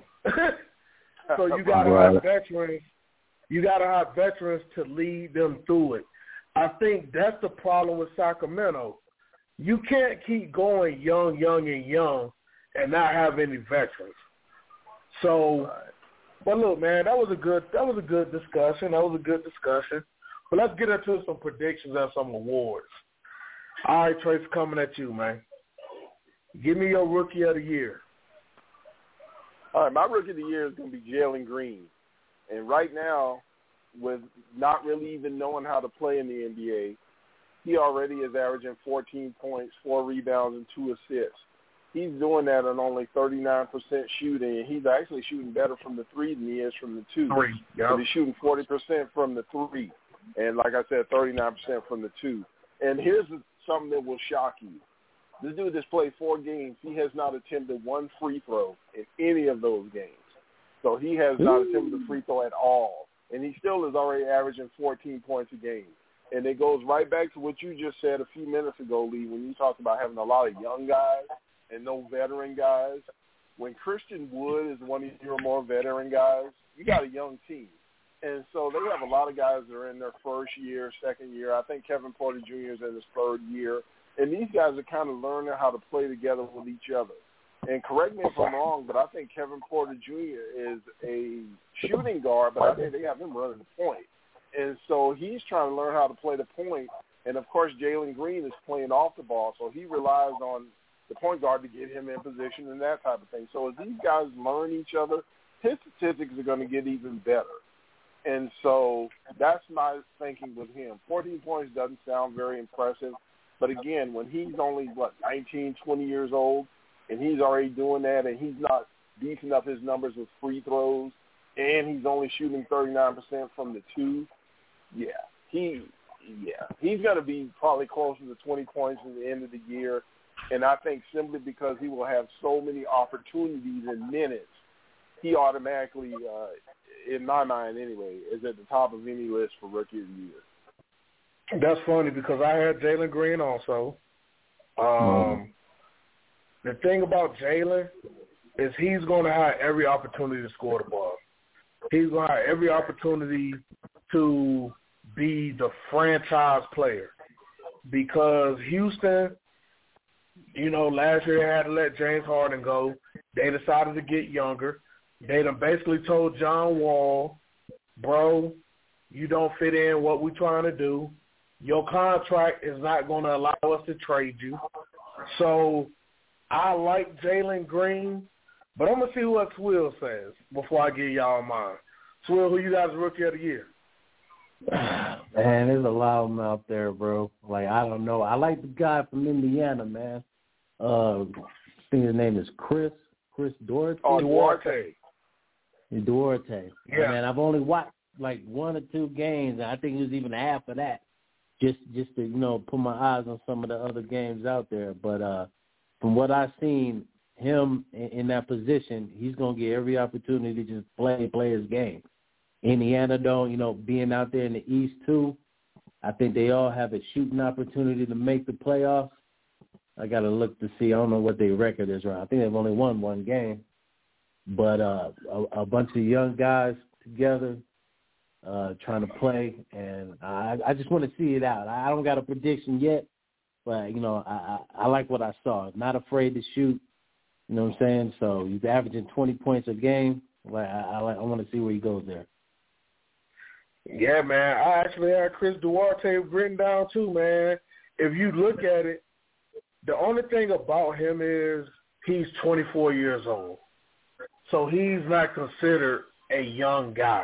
So you got to have veterans. You got to have veterans to lead them through it. I think that's the problem with Sacramento. You can't keep going young, and not have any veterans. So, but look, man, that was a good discussion. But let's get into some predictions and some awards. All right, Trace, coming at you, man. Give me your Rookie of the Year. All right, my Rookie of the Year is going to be Jalen Green. And right now, with not really even knowing how to play in the NBA, he already is averaging 14 points, 4 rebounds, and 2 assists. He's doing that on only 39% shooting, and he's actually shooting better from the 3 than he is from the 2. Yep. He's shooting 40% from the 3, and like I said, 39% from the 2. And here's something that will shock you. This dude has played 4 games. He has not attempted 1 free throw in any of those games. So he has not attempted a free throw at all, and he still is already averaging 14 points a game. And it goes right back to what you just said a few minutes ago, Lee, when you talked about having a lot of young guys and no veteran guys. When Christian Wood is one of your more veteran guys, you got a young team. And so they have a lot of guys that are in their first year, second year. I think Kevin Porter Jr. is in his 3rd year. And these guys are kind of learning how to play together with each other. And correct me if I'm wrong, but I think Kevin Porter Jr. is a shooting guard, but I think they have him running the point. And so he's trying to learn how to play the point. And, of course, Jalen Green is playing off the ball, so he relies on the point guard to get him in position and that type of thing. So as these guys learn each other, his statistics are going to get even better. And so that's my thinking with him. 14 points doesn't sound very impressive. But, again, when he's only, 19, 20 years old, and he's already doing that, and he's not beefing up his numbers with free throws, and he's only shooting 39% from the 2, he's going to be probably closer to 20 points at the end of the year. And I think simply because he will have so many opportunities and minutes, he automatically, in my mind anyway, is at the top of any list for Rookie of the Year. That's funny because I had Jalen Green also. The thing about Jalen is he's going to have every opportunity to score the ball. He's going to have every opportunity to be the franchise player because Houston, last year they had to let James Harden go. They decided to get younger. They done basically told John Wall, bro, you don't fit in what we're trying to do. Your contract is not going to allow us to trade you. So I like Jalen Green, but I'm going to see what Swill says before I give y'all mine. Swill, who you guys Rookie of the Year? Man, there's a lot of them out there, bro. I don't know. I like the guy from Indiana, man. I think his name is Chris Duarte. Oh, Duarte. Duarte. Yeah. Man, I've only watched 1 or 2 games, and I think it was even half of that, just to put my eyes on some of the other games out there. But from what I've seen, him in that position, he's gonna get every opportunity to just play his game. Indiana don't, being out there in the East too, I think they all have a shooting opportunity to make the playoffs. I got to look to see. I don't know what their record is right. I think they've only won 1 game. But a bunch of young guys together trying to play, and I just want to see it out. I don't got a prediction yet, but, I like what I saw. Not afraid to shoot, you know what I'm saying? So he's averaging 20 points a game. I want to see where he goes there. Yeah, man. I actually had Chris Duarte written down too, man. If you look at it, the only thing about him is he's 24 years old. So he's not considered a young guy.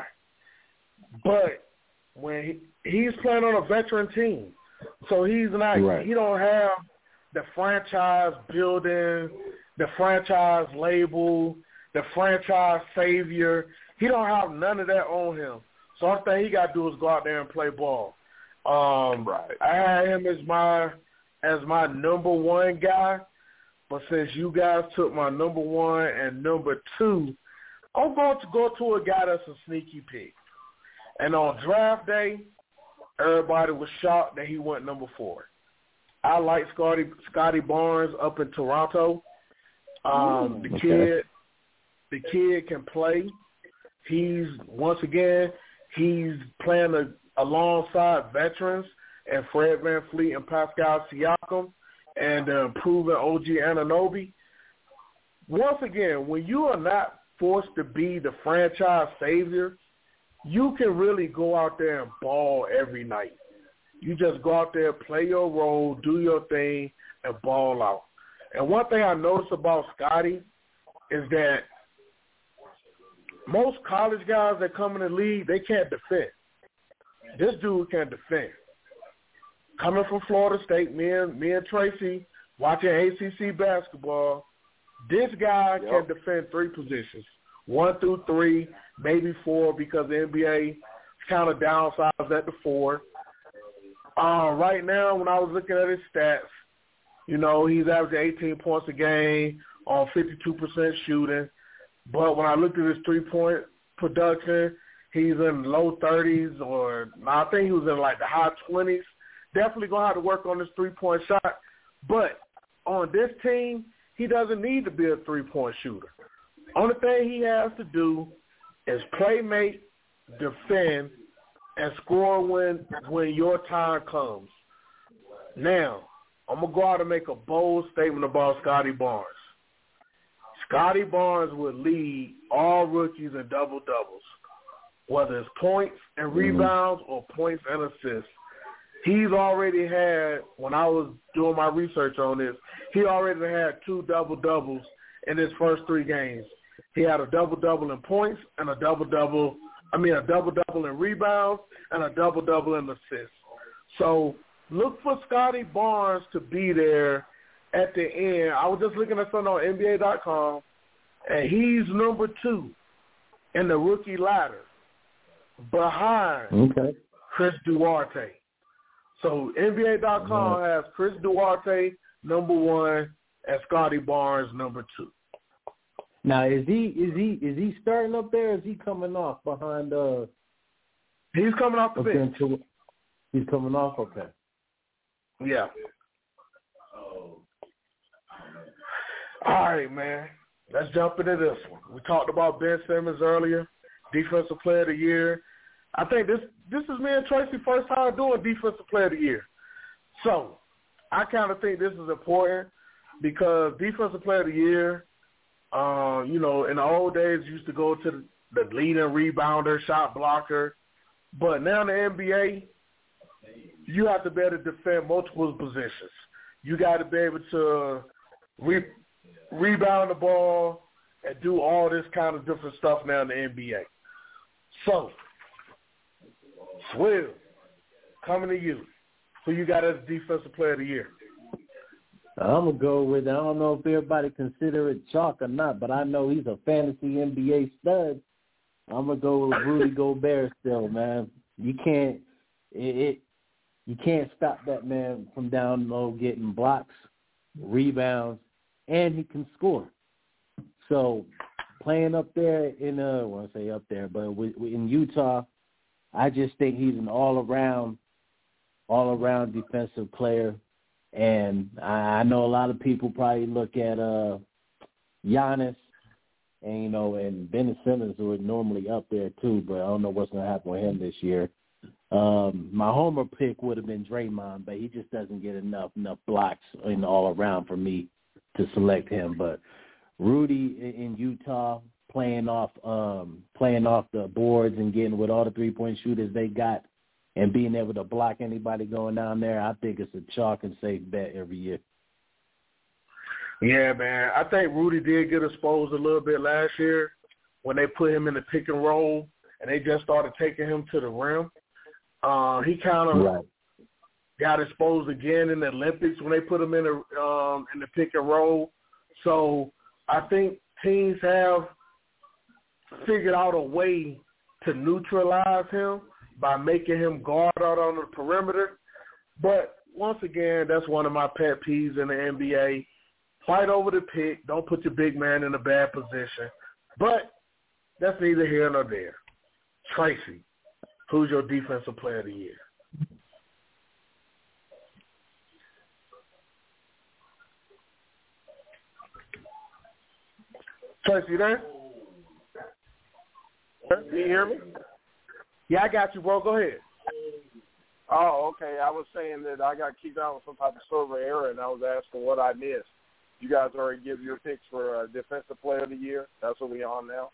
But when he's playing on a veteran team, so he's not, he don't have the franchise building, the franchise label, the franchise savior. He don't have none of that on him. So the only thing he got to do is go out there and play ball. I had him as my number 1 guy. But since you guys took my number 1 and number 2, I'm going to go to a guy that's a sneaky pick. And on draft day, everybody was shocked that he went number 4. I like Scotty Barnes up in Toronto. The kid can play. He's playing alongside veterans and Fred VanVleet and Pascal Siakam and improving OG Anunoby. Once again, when you are not forced to be the franchise savior, you can really go out there and ball every night. You just go out there, play your role, do your thing, and ball out. And one thing I noticed about Scotty is that most college guys that come in the league, they can't defend. This dude can defend. Coming from Florida State, me and Tracy watching ACC basketball, this guy can defend 3 positions, 1 through 3, maybe 4 because the NBA kind of downsized at the 4. Right now, when I was looking at his stats, you know, he's averaging 18 points a game on 52% shooting. But when I looked at his 3-point production, he's in the low 30s I think he was in like the high 20s. Definitely going to have to work on this 3-point shot. But on this team, he doesn't need to be a 3-point shooter. Only thing he has to do is play, make, defend, and score when your time comes. Now, I'm going to go out and make a bold statement about Scotty Barnes. Scotty Barnes would lead all rookies in double-doubles, whether it's points and rebounds or points and assists. He's already had, when I was doing my research on this, he already had 2 double-doubles in his first 3 games. He had a double-double in points and a double-double in rebounds and a double-double in assists. So look for Scotty Barnes to be there at the end. I was just looking at something on NBA.com, and he's number 2 in the rookie ladder behind Chris Duarte. So NBA.com has Chris Duarte number 1 and Scotty Barnes number 2. Now, is he starting up there? Or is he coming off behind? He's coming off the bench. He's coming off. Okay. Yeah. All right, man. Let's jump into this one. We talked about Ben Simmons earlier, Defensive Player of the Year. I think this is me and Tracy first time doing Defensive Player of the Year. So I kind of think this is important because Defensive Player of the Year, you know, in the old days, used to go to the leading rebounder, shot blocker. But now in the NBA, you have to be able to defend multiple positions. You got to be able to rebound the ball and do all this kind of different stuff now in the NBA. So, Swill, coming to you. Who you got as Defensive Player of the Year? I'm going to go with, I don't know if everybody consider it chalk or not, but I know he's a fantasy NBA stud. I'm going to go with Rudy Gobert still, man. You can't stop that man from down low getting blocks, rebounds, and he can score. So playing up there in, I want to say up there, but in Utah, I just think he's an all-around defensive player. And I know a lot of people probably look at Giannis and, you know, and Ben Simmons, who are normally up there too, but I don't know what's going to happen with him this year. My homer pick would have been Draymond, but he just doesn't get enough blocks in all around for me to select him. But Rudy in Utah playing off the boards and getting with all the 3-point shooters they got and being able to block anybody going down there, I think it's a chalk and safe bet every year. Yeah, man. I think Rudy did get exposed a little bit last year when they put him in the pick and roll and they just started taking him to the rim. He kind of got exposed again in the Olympics when they put him in the pick and roll. So I think teams have figured out a way to neutralize him by making him guard out on the perimeter. But once again, that's one of my pet peeves in the NBA. Fight over the pick. Don't put your big man in a bad position. But that's neither here nor there. Tracy, who's your defensive player of the year? Tracy, you there? Can you hear me? Yeah, I got you, bro. Go ahead. Oh, okay. I was saying that I got kicked out with some type of server error, and I was asking what I missed. You guys already give your picks for Defensive Player of the Year. That's what we on now.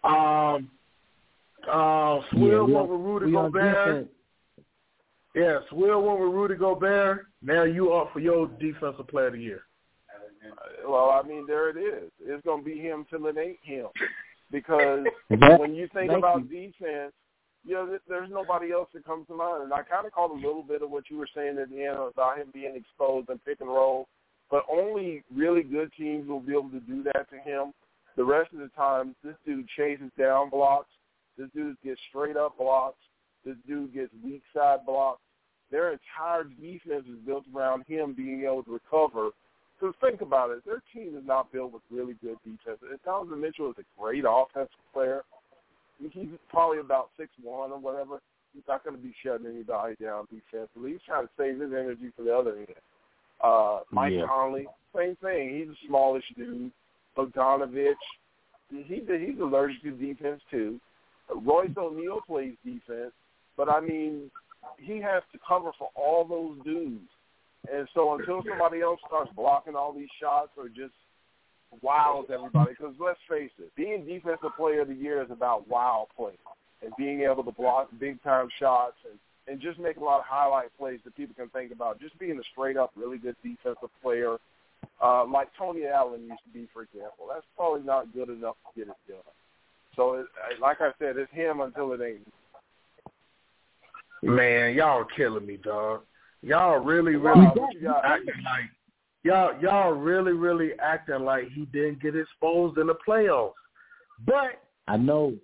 Swill went with Rudy Gobert. Yeah, Swill went with Rudy Gobert. Now you up for your Defensive Player of the Year. Well, I mean, there it is. It's going to be him till it ain't him. Because when you think about defense, there's nobody else that comes to mind. And I kind of caught a little bit of what you were saying at the end about him being exposed and pick and roll. But only really good teams will be able to do that to him. The rest of the time, this dude chases down blocks. This dude gets straight-up blocks. This dude gets weak-side blocks. Their entire defense is built around him being able to recover. Because think about it. Their team is not built with really good defense. Donovan Mitchell is a great offensive player. He's probably about 6'1" or whatever. He's not going to be shutting anybody down defensively. He's trying to save his energy for the other end. Mike Conley, same thing. He's a smallish dude. Bogdanovich, he's allergic to defense too. Royce O'Neal plays defense, but I mean, he has to cover for all those dudes. And so until somebody else starts blocking all these shots or just wows everybody, because let's face it, being Defensive Player of the Year is about wow play and being able to block big-time shots and just make a lot of highlight plays that people can think about. Just being a straight-up really good defensive player like Tony Allen used to be, for example. That's probably not good enough to get it done. So, like I said, it's him until it ain't. Man, y'all are killing me, dog. Y'all really acting like y'all really acting like he didn't get exposed in the playoffs. But I know.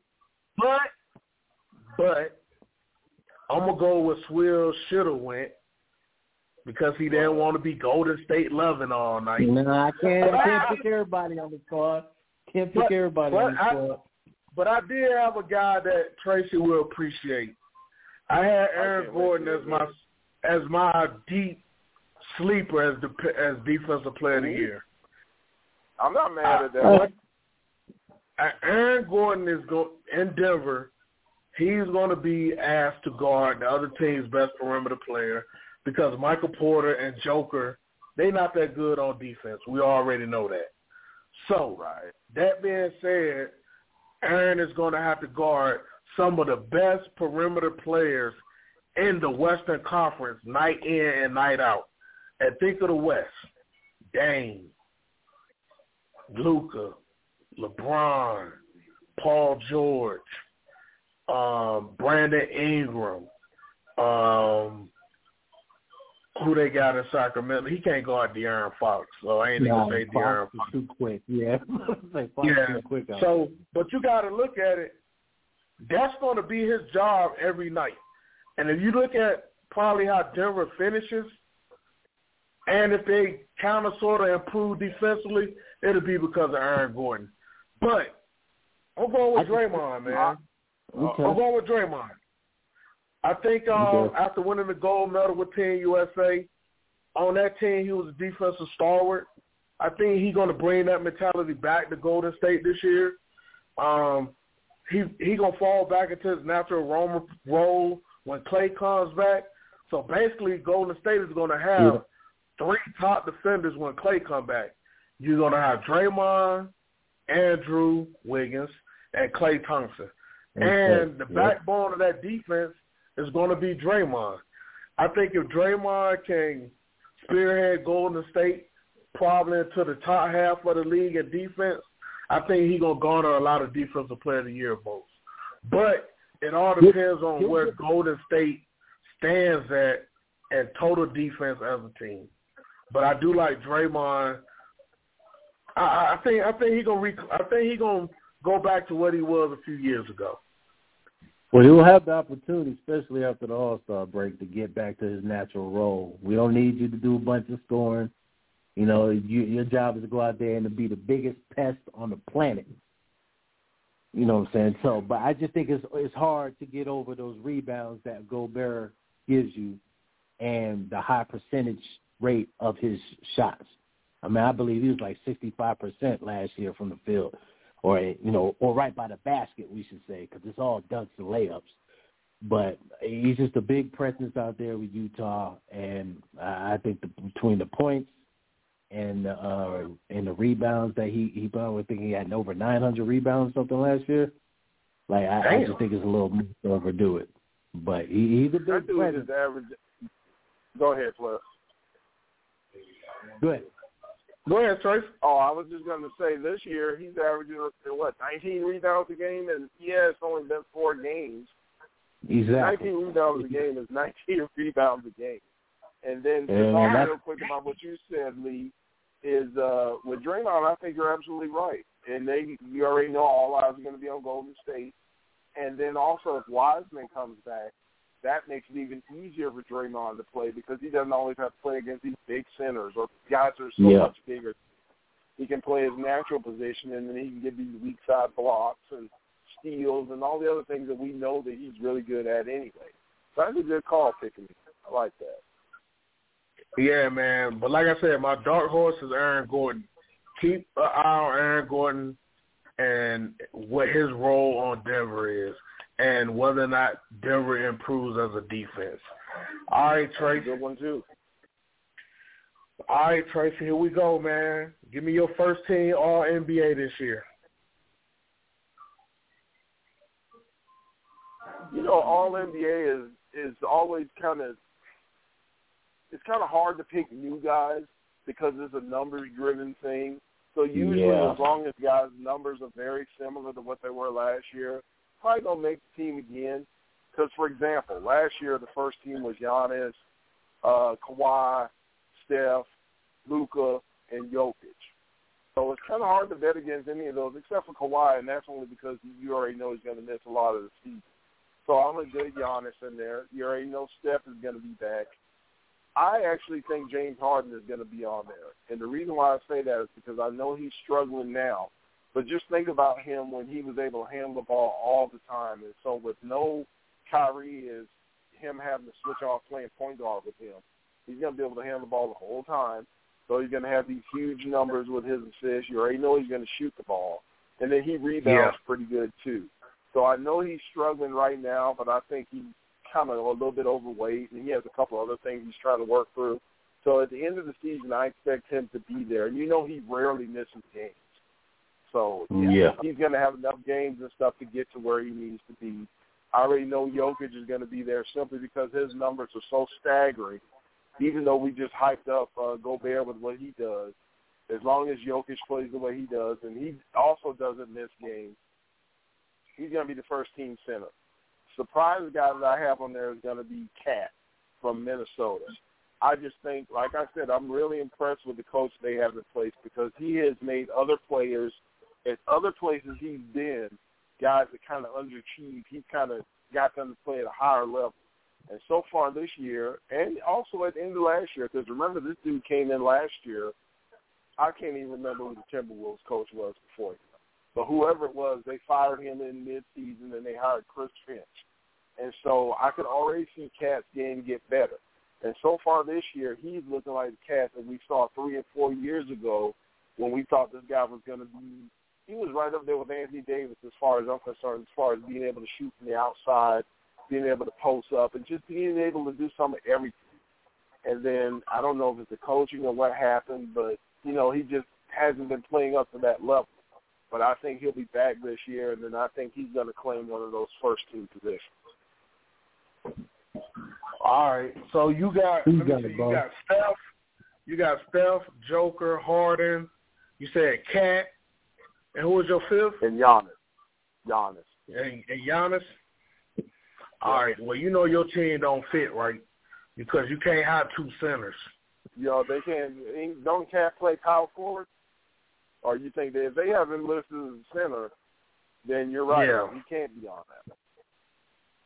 But I'm gonna go with Swill shoulda went because he didn't want to be Golden State loving all night. No, I can't pick everybody on the card. Can't pick everybody on the card. But I did have a guy that Tracy will appreciate. I had Aaron Gordon as my deep sleeper as Defensive Player of the Year. I'm not mad at that. Aaron Gordon is in Denver. He's going to be asked to guard the other team's best perimeter player because Michael Porter and Joker, they're not that good on defense. We already know that. So, that being said, Aaron is going to have to guard some of the best perimeter players in the Western Conference night in and night out. And think of the West. Dame, Luka, LeBron, Paul George, Brandon Ingram, who they got in Sacramento. He can't guard De'Aaron Fox, so I ain't even going to say De'Aaron Fox. Too quick, yeah. Too quick so, but you got to look at it. That's going to be his job every night. And if you look at probably how Denver finishes, and if they kind of sort of improve defensively, it'll be because of Aaron Gordon. But I'm going with Draymond, man. Okay. I'm going with Draymond. I think after winning the gold medal with Team USA, on that team he was a defensive stalwart. I think he's going to bring that mentality back to Golden State this year. He going to fall back into his natural role when Klay comes back. So basically Golden State is going to have three top defenders when Klay come back. You're going to have Draymond, Andrew Wiggins, and Klay Thompson. And the backbone of that defense is going to be Draymond. I think if Draymond can spearhead Golden State probably into the top half of the league at defense, I think he's going to garner a lot of Defensive Player of the Year votes. But it all depends on where Golden State stands at total defense as a team. But I do like Draymond. I think he's gonna go back to what he was a few years ago. Well, he'll have the opportunity, especially after the All-Star break, to get back to his natural role. We don't need you to do a bunch of scoring. You know, your job is to go out there and to be the biggest pest on the planet. You know what I'm saying? So, but I just think it's hard to get over those rebounds that Gobert gives you and the high percentage rate of his shots. I mean, I believe he was like 65% last year from the field, or right by the basket, we should say, because it's all dunks and layups. But he's just a big presence out there with Utah, and I think between the points and the rebounds that he I think he had over 900 rebounds or something last year. Like I just think it's a little to overdo it. But he's a big presence. Go ahead, Flip. Go ahead. Go ahead, Trace. Oh, I was just going to say this year he's averaging, 19 rebounds a game, and it's only been 4 games. Exactly. 19 rebounds a game is 19 rebounds a game. And then to talk real quick about what you said, Lee, is with Draymond, I think you're absolutely right. And you already know all eyes are going to be on Golden State. And then also if Wiseman comes back, that makes it even easier for Draymond to play because he doesn't always have to play against these big centers or guys that are so much bigger. He can play his natural position, and then he can give these weak side blocks and steals and all the other things that we know that he's really good at anyway. So that's a good call picking me. I like that. Yeah, man. But like I said, my dark horse is Aaron Gordon. Keep an eye on Aaron Gordon and what his role on Denver is and whether or not Denver improves as a defense. All right, Tracy. Good one, too. All right, Tracy, here we go, man. Give me your first team All-NBA this year. All-NBA is always it's kind of hard to pick new guys because it's a numbers-driven thing. So usually as long as guys' numbers are very similar to what they were last year, probably going to make the team again. Because, for example, last year the first team was Giannis, Kawhi, Steph, Luka, and Jokic. So it's kind of hard to bet against any of those except for Kawhi, and that's only because you already know he's going to miss a lot of the season. So I'm going to get Giannis in there. You already know Steph is going to be back. I actually think James Harden is going to be on there. And the reason why I say that is because I know he's struggling now. But just think about him when he was able to handle the ball all the time. And so with no Kyrie, is him having to switch off playing point guard with him. He's going to be able to handle the ball the whole time. So he's going to have these huge numbers with his assists. You already know he's going to shoot the ball. And then he rebounds pretty good too. So I know he's struggling right now, but I think he's kind of a little bit overweight, and he has a couple other things he's trying to work through. So at the end of the season, I expect him to be there. And you know he rarely misses games. So he's going to have enough games and stuff to get to where he needs to be. I already know Jokic is going to be there simply because his numbers are so staggering. Even though we just hyped up Gobert with what he does, as long as Jokic plays the way he does, and he also doesn't miss games, he's going to be the first-team center. Surprise guy that I have on there is going to be Cat from Minnesota. I just think, like I said, I'm really impressed with the coach they have in place because he has made other players at other places he's been, guys that kind of underachieved. He's kind of got them to play at a higher level. And so far this year, and also at the end of last year, because remember this dude came in last year, I can't even remember who the Timberwolves coach was before him. But whoever it was, they fired him in mid-season and they hired Chris Finch. And so I could already see Cat's game get better. And so far this year, he's looking like the Cat that we saw 3 and 4 years ago when we thought this guy was going to be – he was right up there with Anthony Davis as far as I'm concerned, as far as being able to shoot from the outside, being able to post up, and just being able to do some of everything. And then I don't know if it's the coaching or what happened, but, you know, he just hasn't been playing up to that level. But I think he'll be back this year, and then I think he's going to claim one of those first-team positions. All right, so you got Steph, Joker, Harden. You said Cat, and who was your fifth? And Giannis. And Giannis. All right. Well, you know your team don't fit right because you can't have 2 centers. They can't. Don't Cat play power forward? Or you think that if they have him listed as a center, then you're right. Yeah. He can't be on that.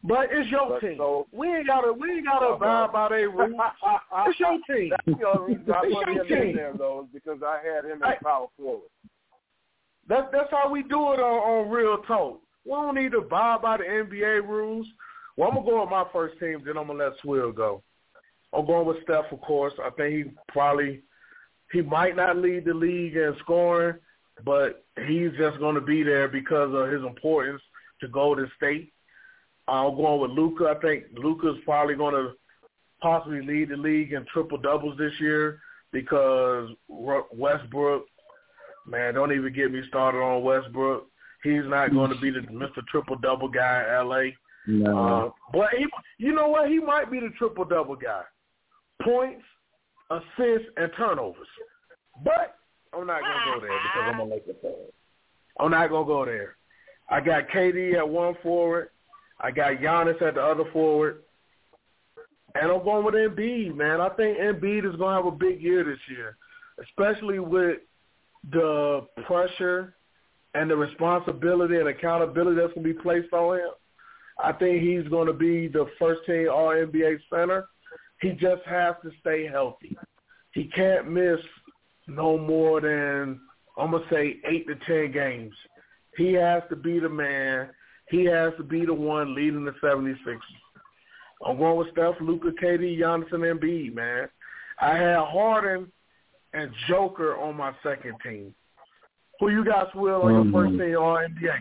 But it's your team. So, we ain't gotta abide by their rules. It's your team. That's the only reason I put him in there, though, is because I had him as power forward. That's how we do it on Real Talk. We don't need to abide by the NBA rules. Well, I'm going to go with my first team, then I'm going to let Swill go. I'm going with Steph, of course. I think he might not lead the league in scoring, but he's just going to be there because of his importance to Golden State. I'm going with Luka. I think Luka's probably going to possibly lead the league in triple-doubles this year because Westbrook, man, don't even get me started on Westbrook. He's not going to be the Mr. Triple-Double guy in L.A. No. But you know what? He might be the triple-double guy. Points, assists, and turnovers. But I'm not going to go there because I'm a Lakers fan. I'm not going to go there. I got KD at one forward. I got Giannis at the other forward. And I'm going with Embiid, man. I think Embiid is going to have a big year this year, especially with the pressure and the responsibility and accountability that's going to be placed on him. I think he's going to be the first-team All-NBA center. He just has to stay healthy. He can't miss no more than, I'm going to say, 8 to 10 games. He has to be the man. He has to be the one leading the 76ers. I'm going with Steph, Luka, KD, Giannis, and Embiid, man. I had Harden and Joker on my second team. Who you guys will on your first team All-NBA?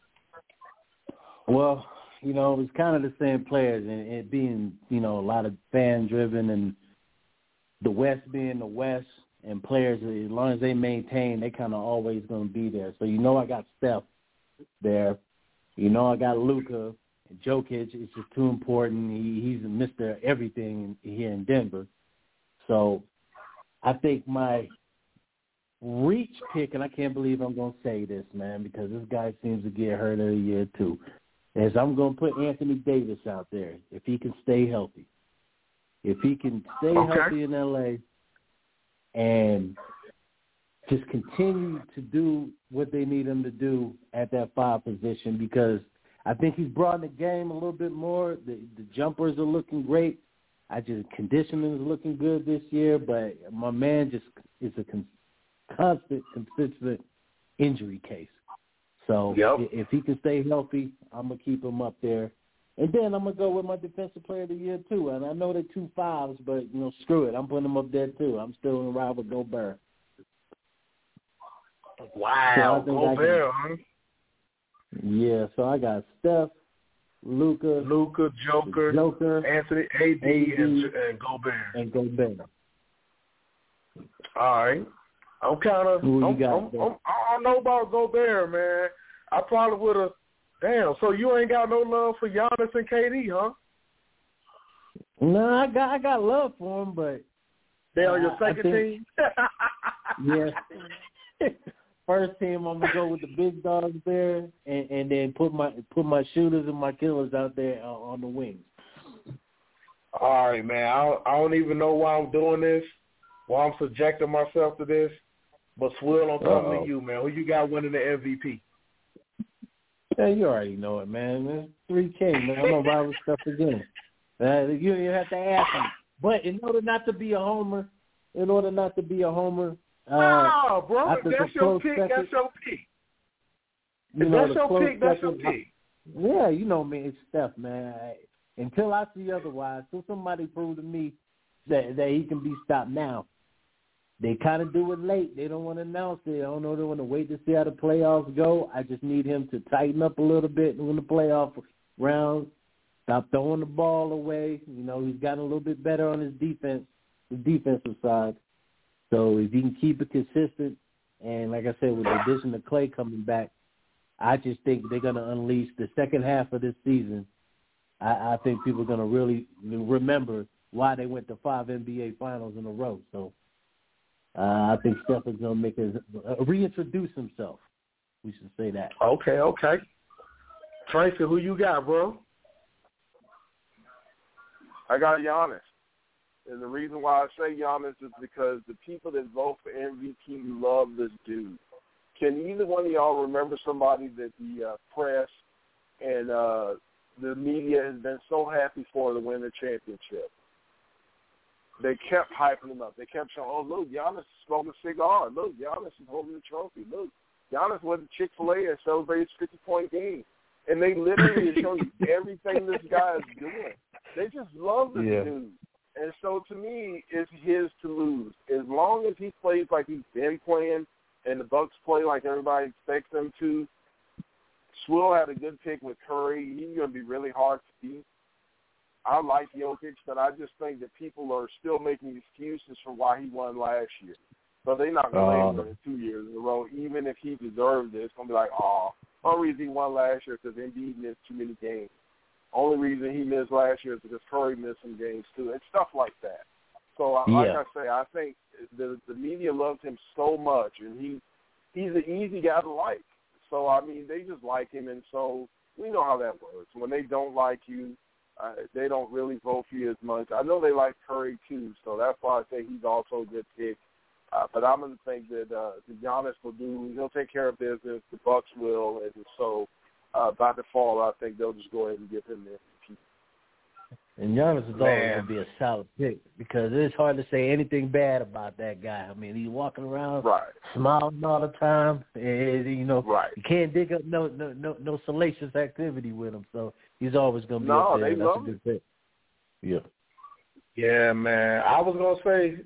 Well, you know, it's kind of the same players, and it being, you know, a lot of fan-driven and the West being the West, and players, as long as they maintain, they kind of always going to be there. So, you know, I got Steph there. You know, I got Luka. Jokic is just too important. He's Mr. Everything here in Denver. So I think my reach pick, and I can't believe I'm going to say this, man, because this guy seems to get hurt every year too, is I'm going to put Anthony Davis out there if he can stay healthy. If he can stay healthy in L.A. and just continue to do what they need him to do at that 5 position, because I think he's brought in the game a little bit more. The jumpers are looking great. Conditioning is looking good this year, but my man just is a consistent injury case. So if he can stay healthy, I'm going to keep him up there. And then I'm going to go with my defensive player of the year, too. And I know they're 2 5s, but, you know, screw it. I'm putting him up there, too. I'm still in ride with Gobert. Wow, so Gobert, huh? Yeah, so I got Steph, Luka, Joker, Anthony, AD, and Gobert. And Gobert. All right. I don't know about Gobert, man. I probably would have. Damn, so you ain't got no love for Giannis and KD, huh? No, I got love for them, but they on your second team? Yeah. First team, I'm gonna go with the big dogs there, and then put my shooters and my killers out there on the wings. All right, man. I don't even know why I'm doing this, why I'm subjecting myself to this, but Swill, I'm coming to you, man. Who you got winning the MVP? Yeah, you already know it, man. It's 3K, man. I'm gonna ride with stuff again. You have to ask me. But in order not to be a homer, bro, that's your pick. That's your pick. That's your pick. Yeah, you know me. It's Steph, man. Until I see otherwise, till somebody prove to me that he can be stopped now. They kind of do it late. They don't want to announce it. I don't know. They want to wait to see how the playoffs go. I just need him to tighten up a little bit in the playoff rounds. Stop throwing the ball away. You know, he's gotten a little bit better on his defense, the defensive side. So if he can keep it consistent, and like I said, with the addition of Clay coming back, I just think they're going to unleash the second half of this season. I think people are going to really remember why they went to 5 NBA finals in a row. So I think Steph is going to make reintroduce himself. We should say that. Okay. Tracy, who you got, bro? I got Giannis. And the reason why I say Giannis is because the people that vote for MVP love this dude. Can either one of y'all remember somebody that the press and the media has been so happy for to win the championship. They kept hyping him up. They kept showing, oh, look, Giannis is smoking a cigar. Look, Giannis is holding the trophy. Look, Giannis went to Chick-fil-A and celebrated his 50-point game. And they literally show you everything this guy is doing. They just love this dude. And so to me, it's his to lose. As long as he plays like he's been playing and the Bucks play like everybody expects them to, Swill had a good pick with Curry. He's going to be really hard to beat. I like Jokic, but I just think that people are still making excuses for why he won last year. So they're not going to blame him 2 years in a row. Even if he deserved it, it's going to be like, only reason he won last year is because Embiid missed too many games. Only reason he missed last year is because Curry missed some games too, and stuff like that. So, like I say, I think the media loves him so much, and he's an easy guy to like. So, I mean, they just like him, and so we know how that works. When they don't like you, they don't really vote for you as much. I know they like Curry too, so that's why I say he's also a good pick. But I'm going to think that Giannis will do. He'll take care of business. The Bucks will, and so by default, I think they'll just go ahead and give him the MVP. And Giannis is always going to be a solid pick because it's hard to say anything bad about that guy. I mean, he's walking around smiling all the time, and you can't dig up no salacious activity with him. So he's always going to be up there. That's a good pick. Yeah. Yeah, man. I was gonna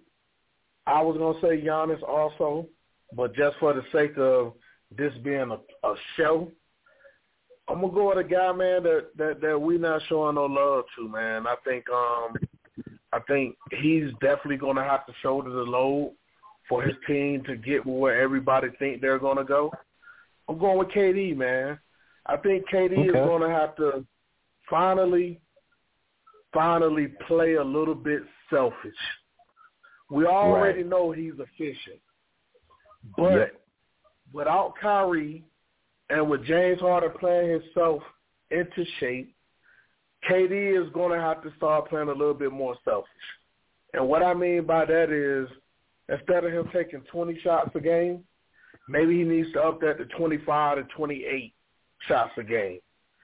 say Giannis also, but just for the sake of this being a show, I'm gonna go with a guy, man, that we not showing no love to, man. I think he's definitely gonna have to shoulder the load for his team to get where everybody think they're gonna go. I'm going with KD, man. I think KD is gonna have to finally play a little bit selfish. We already know he's efficient, but without Kyrie and with James Harden playing himself into shape, KD is going to have to start playing a little bit more selfish. And what I mean by that is instead of him taking 20 shots a game, maybe he needs to up that to 25 to 28 shots a game.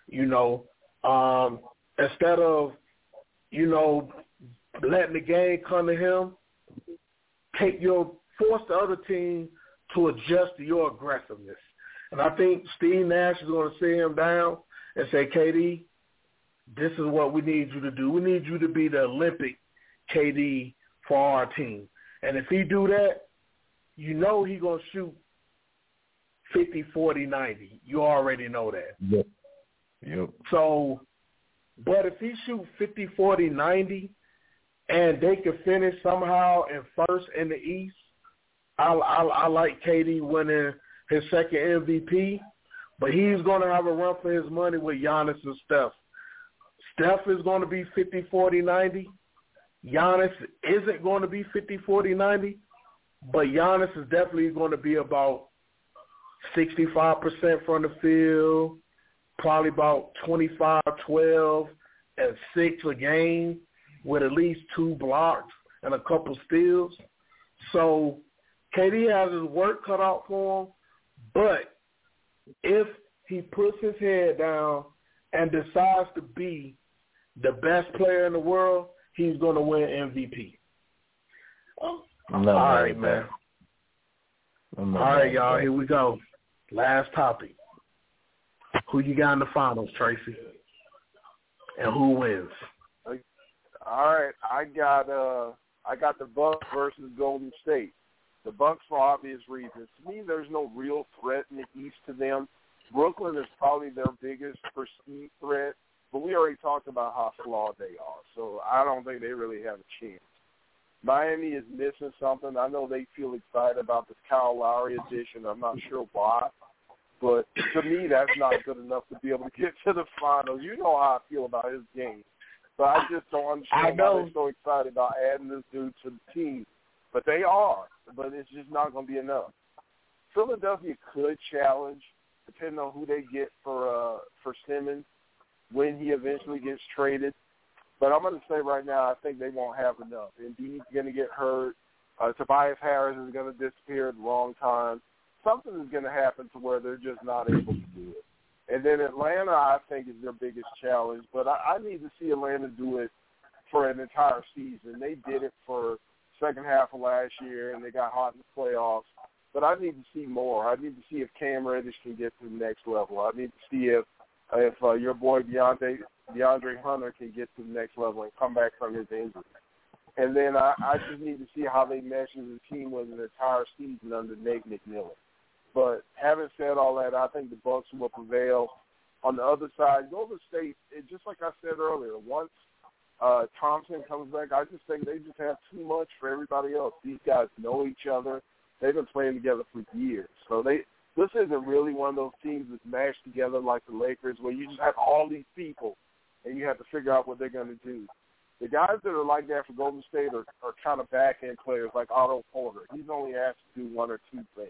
Instead of, letting the game come to him, force the other team to adjust to your aggressiveness. And I think Steve Nash is going to sit him down and say, KD, this is what we need you to do. We need you to be the Olympic KD for our team. And if he do that, he's going to shoot 50, 40, 90. You already know that. Yep. So, but if he shoot 50, 40, 90, and they can finish somehow in first in the East, I like KD winning his second MVP, but he's going to have a run for his money with Giannis and Steph. Steph is going to be 50, 40, 90. Giannis isn't going to be 50, 40, 90, but Giannis is definitely going to be about 65% from the field, probably about 25, 12, and 6 a game, with at least 2 blocks and a couple steals. So KD has his work cut out for him, but if he puts his head down and decides to be the best player in the world, he's going to win MVP. All right, man. All right, y'all, here we go. Last topic. Who you got in the finals, Tracy? And who wins? All right, I got the Bucks versus Golden State. The Bucks for obvious reasons. To me, there's no real threat in the East to them. Brooklyn is probably their biggest perceived threat, but we already talked about how flawed they are, so I don't think they really have a chance. Miami is missing something. I know they feel excited about this Kyle Lowry addition. I'm not sure why, but to me, that's not good enough to be able to get to the finals. You know how I feel about his game. So I just don't understand why they're so excited about adding this dude to the team. But they are, but it's just not going to be enough. Philadelphia could challenge, depending on who they get for Simmons when he eventually gets traded. But I'm going to say right now, I think they won't have enough. Embiid's going to get hurt. Tobias Harris is going to disappear at a long time. Something is going to happen to where they're just not able to do it. And then Atlanta, I think, is their biggest challenge. But I need to see Atlanta do it for an entire season. They did it for second half of last year, and they got hot in the playoffs. But I need to see more. I need to see if Cam Reddish can get to the next level. I need to see if your boy DeAndre Hunter can get to the next level and come back from his injury. And then I just need to see how they mesh as a team with an entire season under Nate McMillan. But having said all that, I think the Bucks will prevail. On the other side, Golden State, just like I said earlier, once Thompson comes back, I just think they just have too much for everybody else. These guys know each other. They've been playing together for years. So this isn't really one of those teams that's mashed together like the Lakers where you just have all these people and you have to figure out what they're going to do. The guys that are like that for Golden State are kind of back-end players like Otto Porter. He's only asked to do one or two things.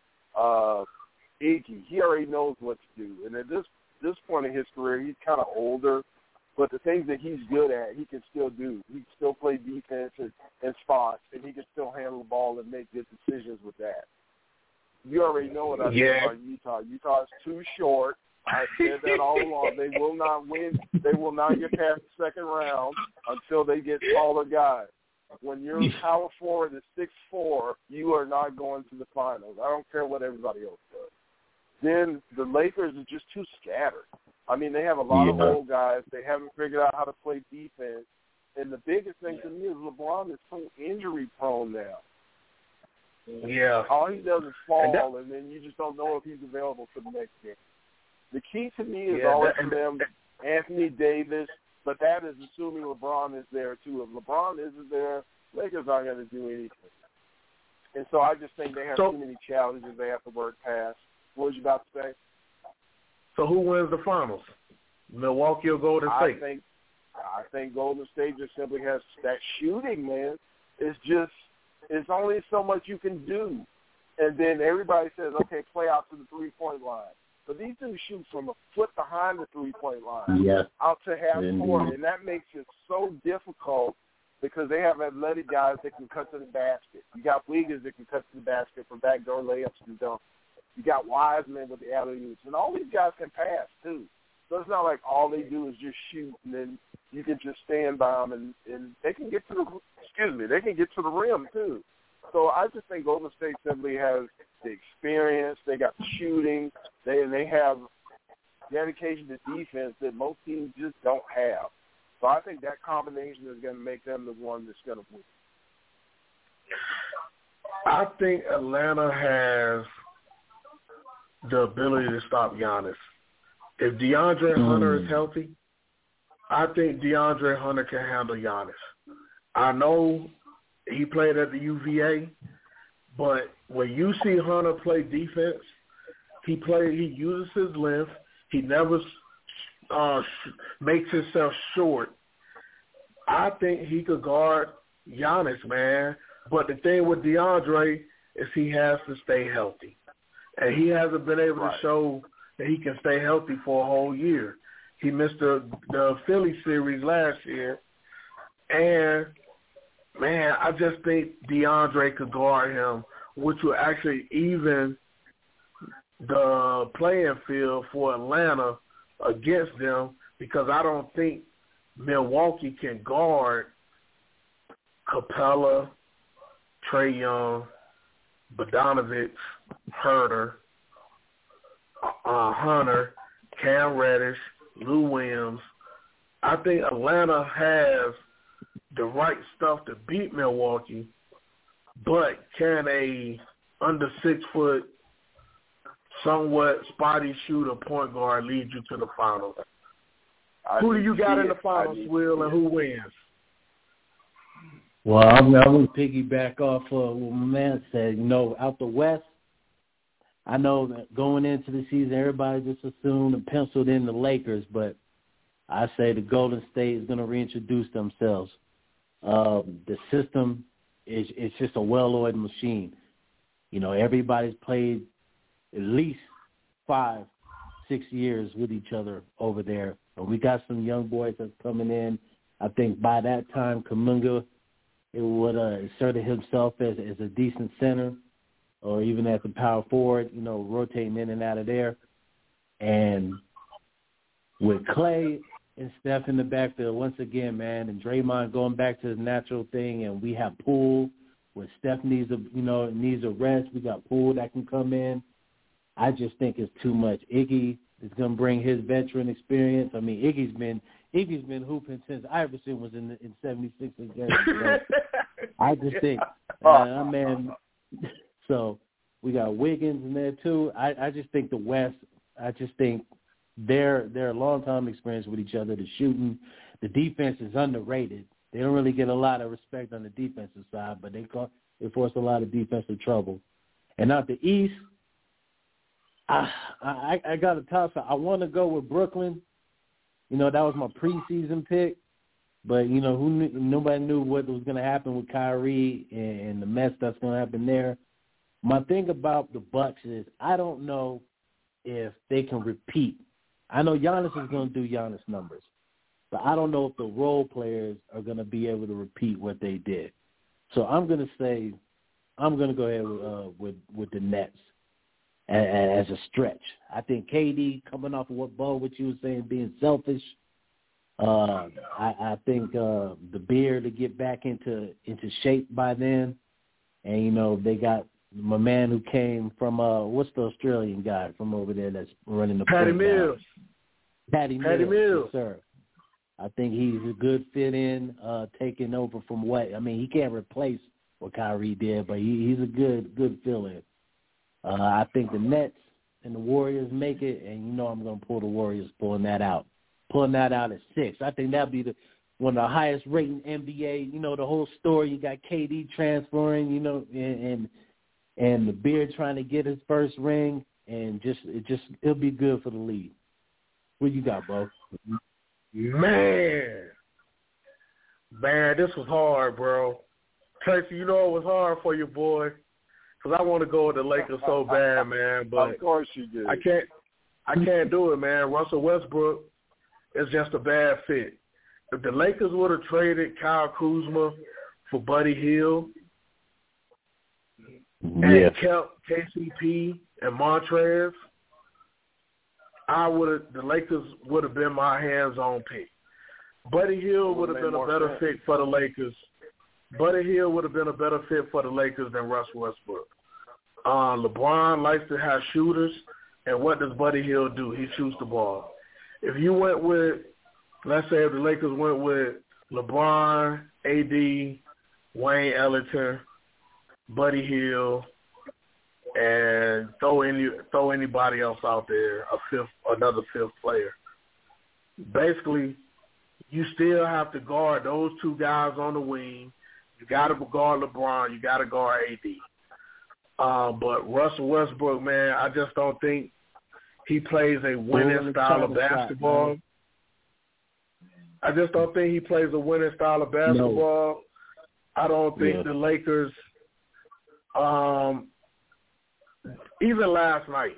Iggy, he already knows what to do. And at this point in his career, he's kind of older, but the things that he's good at, he can still do. He can still play defense and spots, and he can still handle the ball and make good decisions with that. You already know what I think about Utah. Utah is too short. I said that all along. They will not win. They will not get past the second round until they get taller guys. When your power forward is 6'4", you are not going to the finals. I don't care what everybody else does. Then the Lakers are just too scattered. I mean, they have a lot of old guys. They haven't figured out how to play defense. And the biggest thing to me is LeBron is so injury-prone now. Yeah. All he does is fall, and then you just don't know if he's available for the next game. The key to me is always for them, Anthony Davis, but that is assuming LeBron is there, too. If LeBron isn't there, Lakers aren't going to do anything. And so I just think they have too many challenges they have to work past. What was you about to say? So who wins the finals? Milwaukee or Golden State? I think Golden State just simply has that shooting, man. It's only so much you can do. And then everybody says, okay, play out to the three-point line. But these dudes shoot from a foot behind the three-point line out to half court, and that makes it so difficult because they have athletic guys that can cut to the basket. You got Wiggins that can cut to the basket for backdoor layups and dunks. You got Wiseman with the alley-oops, and all these guys can pass too. So it's not like all they do is just shoot, and then you can just stand by them, and they can get to the rim too. So I just think Golden State simply has the experience. They got the shooting. They have dedication to defense that most teams just don't have. So I think that combination is going to make them the one that's going to win. I think Atlanta has the ability to stop Giannis. If DeAndre Hunter is healthy, I think DeAndre Hunter can handle Giannis. I know he played at the UVA, but when you see Hunter play defense, he uses his length. He never makes himself short. I think he could guard Giannis, man. But the thing with DeAndre is he has to stay healthy. And he hasn't been able to show that he can stay healthy for a whole year. He missed the Philly series last year. And, man, I just think DeAndre could guard him, which will actually even the playing field for Atlanta against them because I don't think Milwaukee can guard Capella, Trae Young, Bogdanovic, Hunter, Cam Reddish, Lou Williams. I think Atlanta has the right stuff to beat Milwaukee, but can a under 6 foot, somewhat spotty shooter point guard lead you to the finals? Who do you got in the finals, Will, and who wins? Well, I'm going to piggyback off what my man said. Out the West, I know that going into the season, everybody just assumed and penciled in the Lakers, but I say the Golden State is going to reintroduce themselves. The system is just a well-oiled machine. Everybody's played at least 5-6 years with each other over there. And we got some young boys that's coming in. I think by that time, Kuminga would asserted himself as a decent center or even as a power forward, rotating in and out of there. And with Clay and Steph in the backfield once again, man, and Draymond going back to the natural thing, and we have Poole where Steph needs a rest. We got Poole that can come in. I just think it's too much. Iggy is going to bring his veteran experience. I mean, Iggy's been hooping since Iverson was in 76 again. So I just think, man. So we got Wiggins in there too. I just think the West. I just think they're a long time experience with each other. The shooting, the defense is underrated. They don't really get a lot of respect on the defensive side, but they force a lot of defensive trouble. And out the East, I got a toss. I want to go with Brooklyn. You know, that was my preseason pick. But, you know, nobody knew what was going to happen with Kyrie and the mess that's going to happen there. My thing about the Bucks is I don't know if they can repeat. I know Giannis is going to do Giannis numbers, but I don't know if the role players are going to be able to repeat what they did. So I'm going to go ahead with the Nets as a stretch. I think KD, coming off of what you were saying, being selfish, I think the Beard to get back into shape by then. And, you know, they got my man who came from, what's the Australian guy from over there that's running the Patty Mills. Patty Mills. Yes, sir. I think he's a good fit-in, taking over from what – I mean, he can't replace what Kyrie did, but he's a good fill-in. I think the Nets and the Warriors make it, and you know I'm going to pull the Warriors pulling that out at 6. I think that'd be one of the highest rating NBA. You know, the whole story. You got KD transferring, you know, and the Beard trying to get his first ring, and it'll be good for the league. What you got, Bo? Man, this was hard, bro. Tracy, you know it was hard for you, boy, because I want to go with the Lakers so bad, man. But of course you do. I can't do it, man. Russell Westbrook is just a bad fit. If the Lakers would have traded Kyle Kuzma for Buddy Hield and kept KCP and Montrez, the Lakers would have been my hands-on pick. Buddy Hield would have been a better fit for the Lakers. Buddy Hield would have been a better fit for the Lakers than Russell Westbrook. LeBron likes to have shooters, and what does Buddy Hield do? He shoots the ball. If you went with, let's say if the Lakers went with LeBron, AD, Wayne Ellington, Buddy Hield, and throw anybody else out there, another fifth player. Basically, you still have to guard those two guys on the wing. You got to guard LeBron. You got to guard AD. But Russell Westbrook, man, I just don't think he plays a winning style of basketball. I just don't think he plays a winning style of basketball. No. I don't think the Lakers, even last night,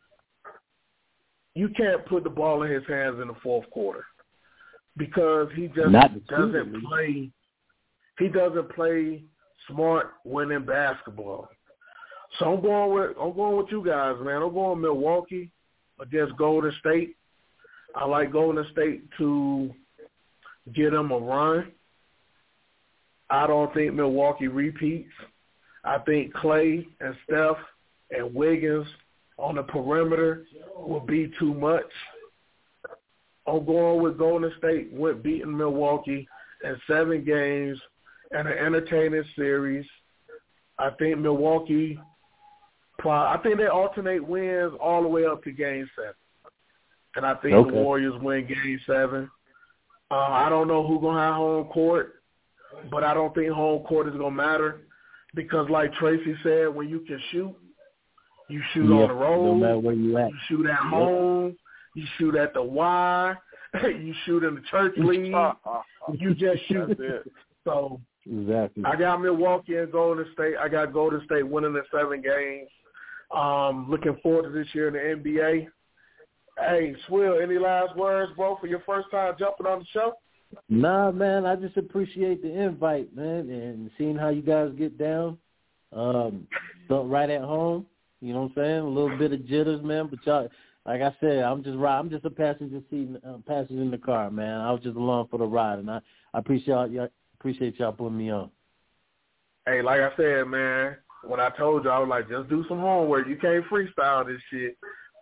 you can't put the ball in his hands in the fourth quarter because he just doesn't play. He doesn't play smart winning basketball. So I'm going with you guys, man. I'm going Milwaukee against Golden State. I like Golden State to get them a run. I don't think Milwaukee repeats. I think Clay and Steph and Wiggins on the perimeter will be too much. I'm going with Golden State with beating Milwaukee in 7 games and an entertaining series. I think Milwaukee, I think they alternate wins all the way up to Game 7. And I think the Warriors win Game 7. I don't know who's going to have home court, but I don't think home court is going to matter because like Tracy said, when you can shoot, you shoot on the road, no matter where you at. You shoot at home, you shoot at the Y, you shoot in the church league, you just shoot. So exactly. I got Milwaukee and Golden State. I got Golden State winning the 7 games. Looking forward to this year in the NBA. Hey, Swill, any last words, bro, for your first time jumping on the show? Nah, man, I just appreciate the invite, man, and seeing how you guys get down. Right at home, you know what I'm saying? A little bit of jitters, man, but like I said, I'm just a passenger passenger in the car, man. I was just along for the ride, and I appreciate y'all putting me on. Hey, like I said, man, when I told you, I was like, just do some homework. You can't freestyle this shit.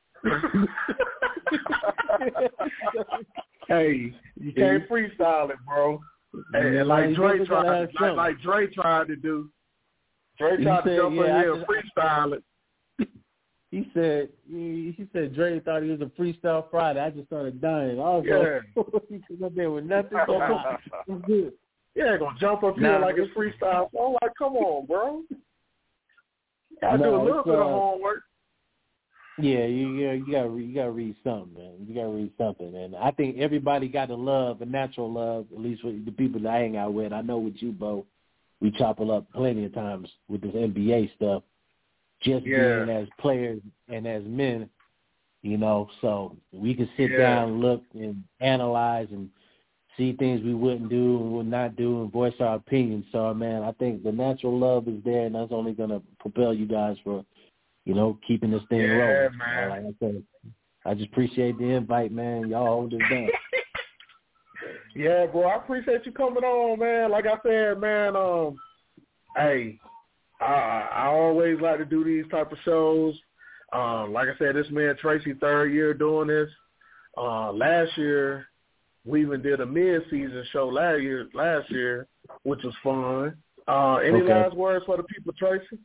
Hey, you can't freestyle it, bro. Hey, like Dre tried to do. Dre tried to jump in here and freestyle it. He said Dre thought he was a freestyle Friday. I just started dying. I was like, he came up there with nothing. I'm good. Yeah, gonna jump up here like it's freestyle. So I'm like, come on, bro. I do a little bit of homework. Yeah, you gotta read something, man. You gotta read something, and I think everybody got a natural love. At least with the people that I hang out with. I know with you, Bo, we chop it up plenty of times with this NBA stuff. Just being as players and as men, so we can sit down and look and analyze and see things we wouldn't do and would not do and voice our opinions. So, man, I think the natural love is there, and that's only going to propel you guys for, keeping this thing rolling. Man. Like I said, I just appreciate the invite, man. Y'all hold it down. Yeah, bro, I appreciate you coming on, man. Like I said, man, hey, I always like to do these type of shows. Like I said, this man Tracy, third year doing this. Last year, we even did a mid-season show last year, which was fun. Any last words for the people, Tracy?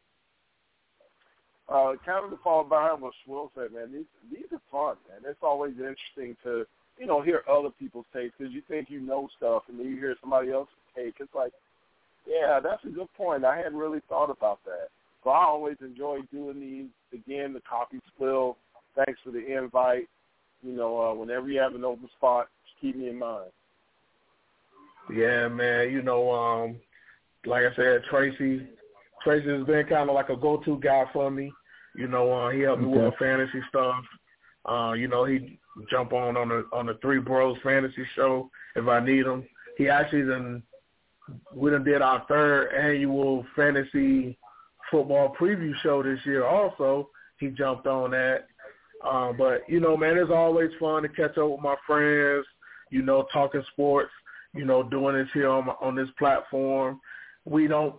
Kind of to fall behind what Swill said, man. These are fun, man. It's always interesting to, hear other people's takes because you think you know stuff, and then you hear somebody else's take. It's like, yeah, that's a good point. I hadn't really thought about that. So I always enjoy doing these. Again, the Copy Spill, thanks for the invite. Whenever you have an open spot, just keep me in mind. Yeah, man. Like I said, Tracy has been kind of like a go-to guy for me. He helped me with the fantasy stuff. He jump on the Three Bros fantasy show if I need him. He actually we done did our third annual fantasy football preview show this year also. He jumped on that. But, man, it's always fun to catch up with my friends, talking sports, doing this here on this platform. We don't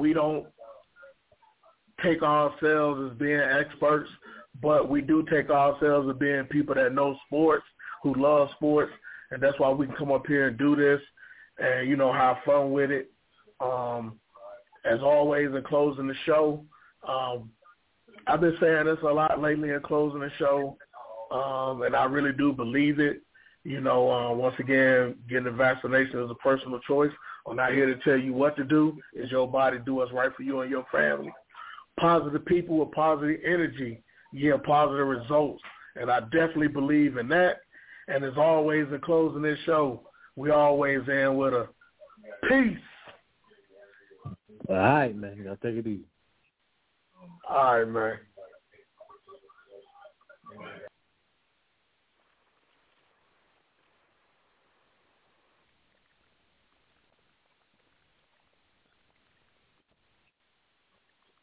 take ourselves as being experts, but we do take ourselves as being people that know sports, who love sports, and that's why we can come up here and do this and, have fun with it. As always, in closing the show, I've been saying this a lot lately in closing the show, and I really do believe it. Once again, getting the vaccination is a personal choice. I'm not here to tell you what to do. It's your body. Do what's right for you and your family. Positive people with positive energy yield positive results, and I definitely believe in that. And as always, in closing this show, we always end with a peace. All right, man. Y'all take it easy. All right, man.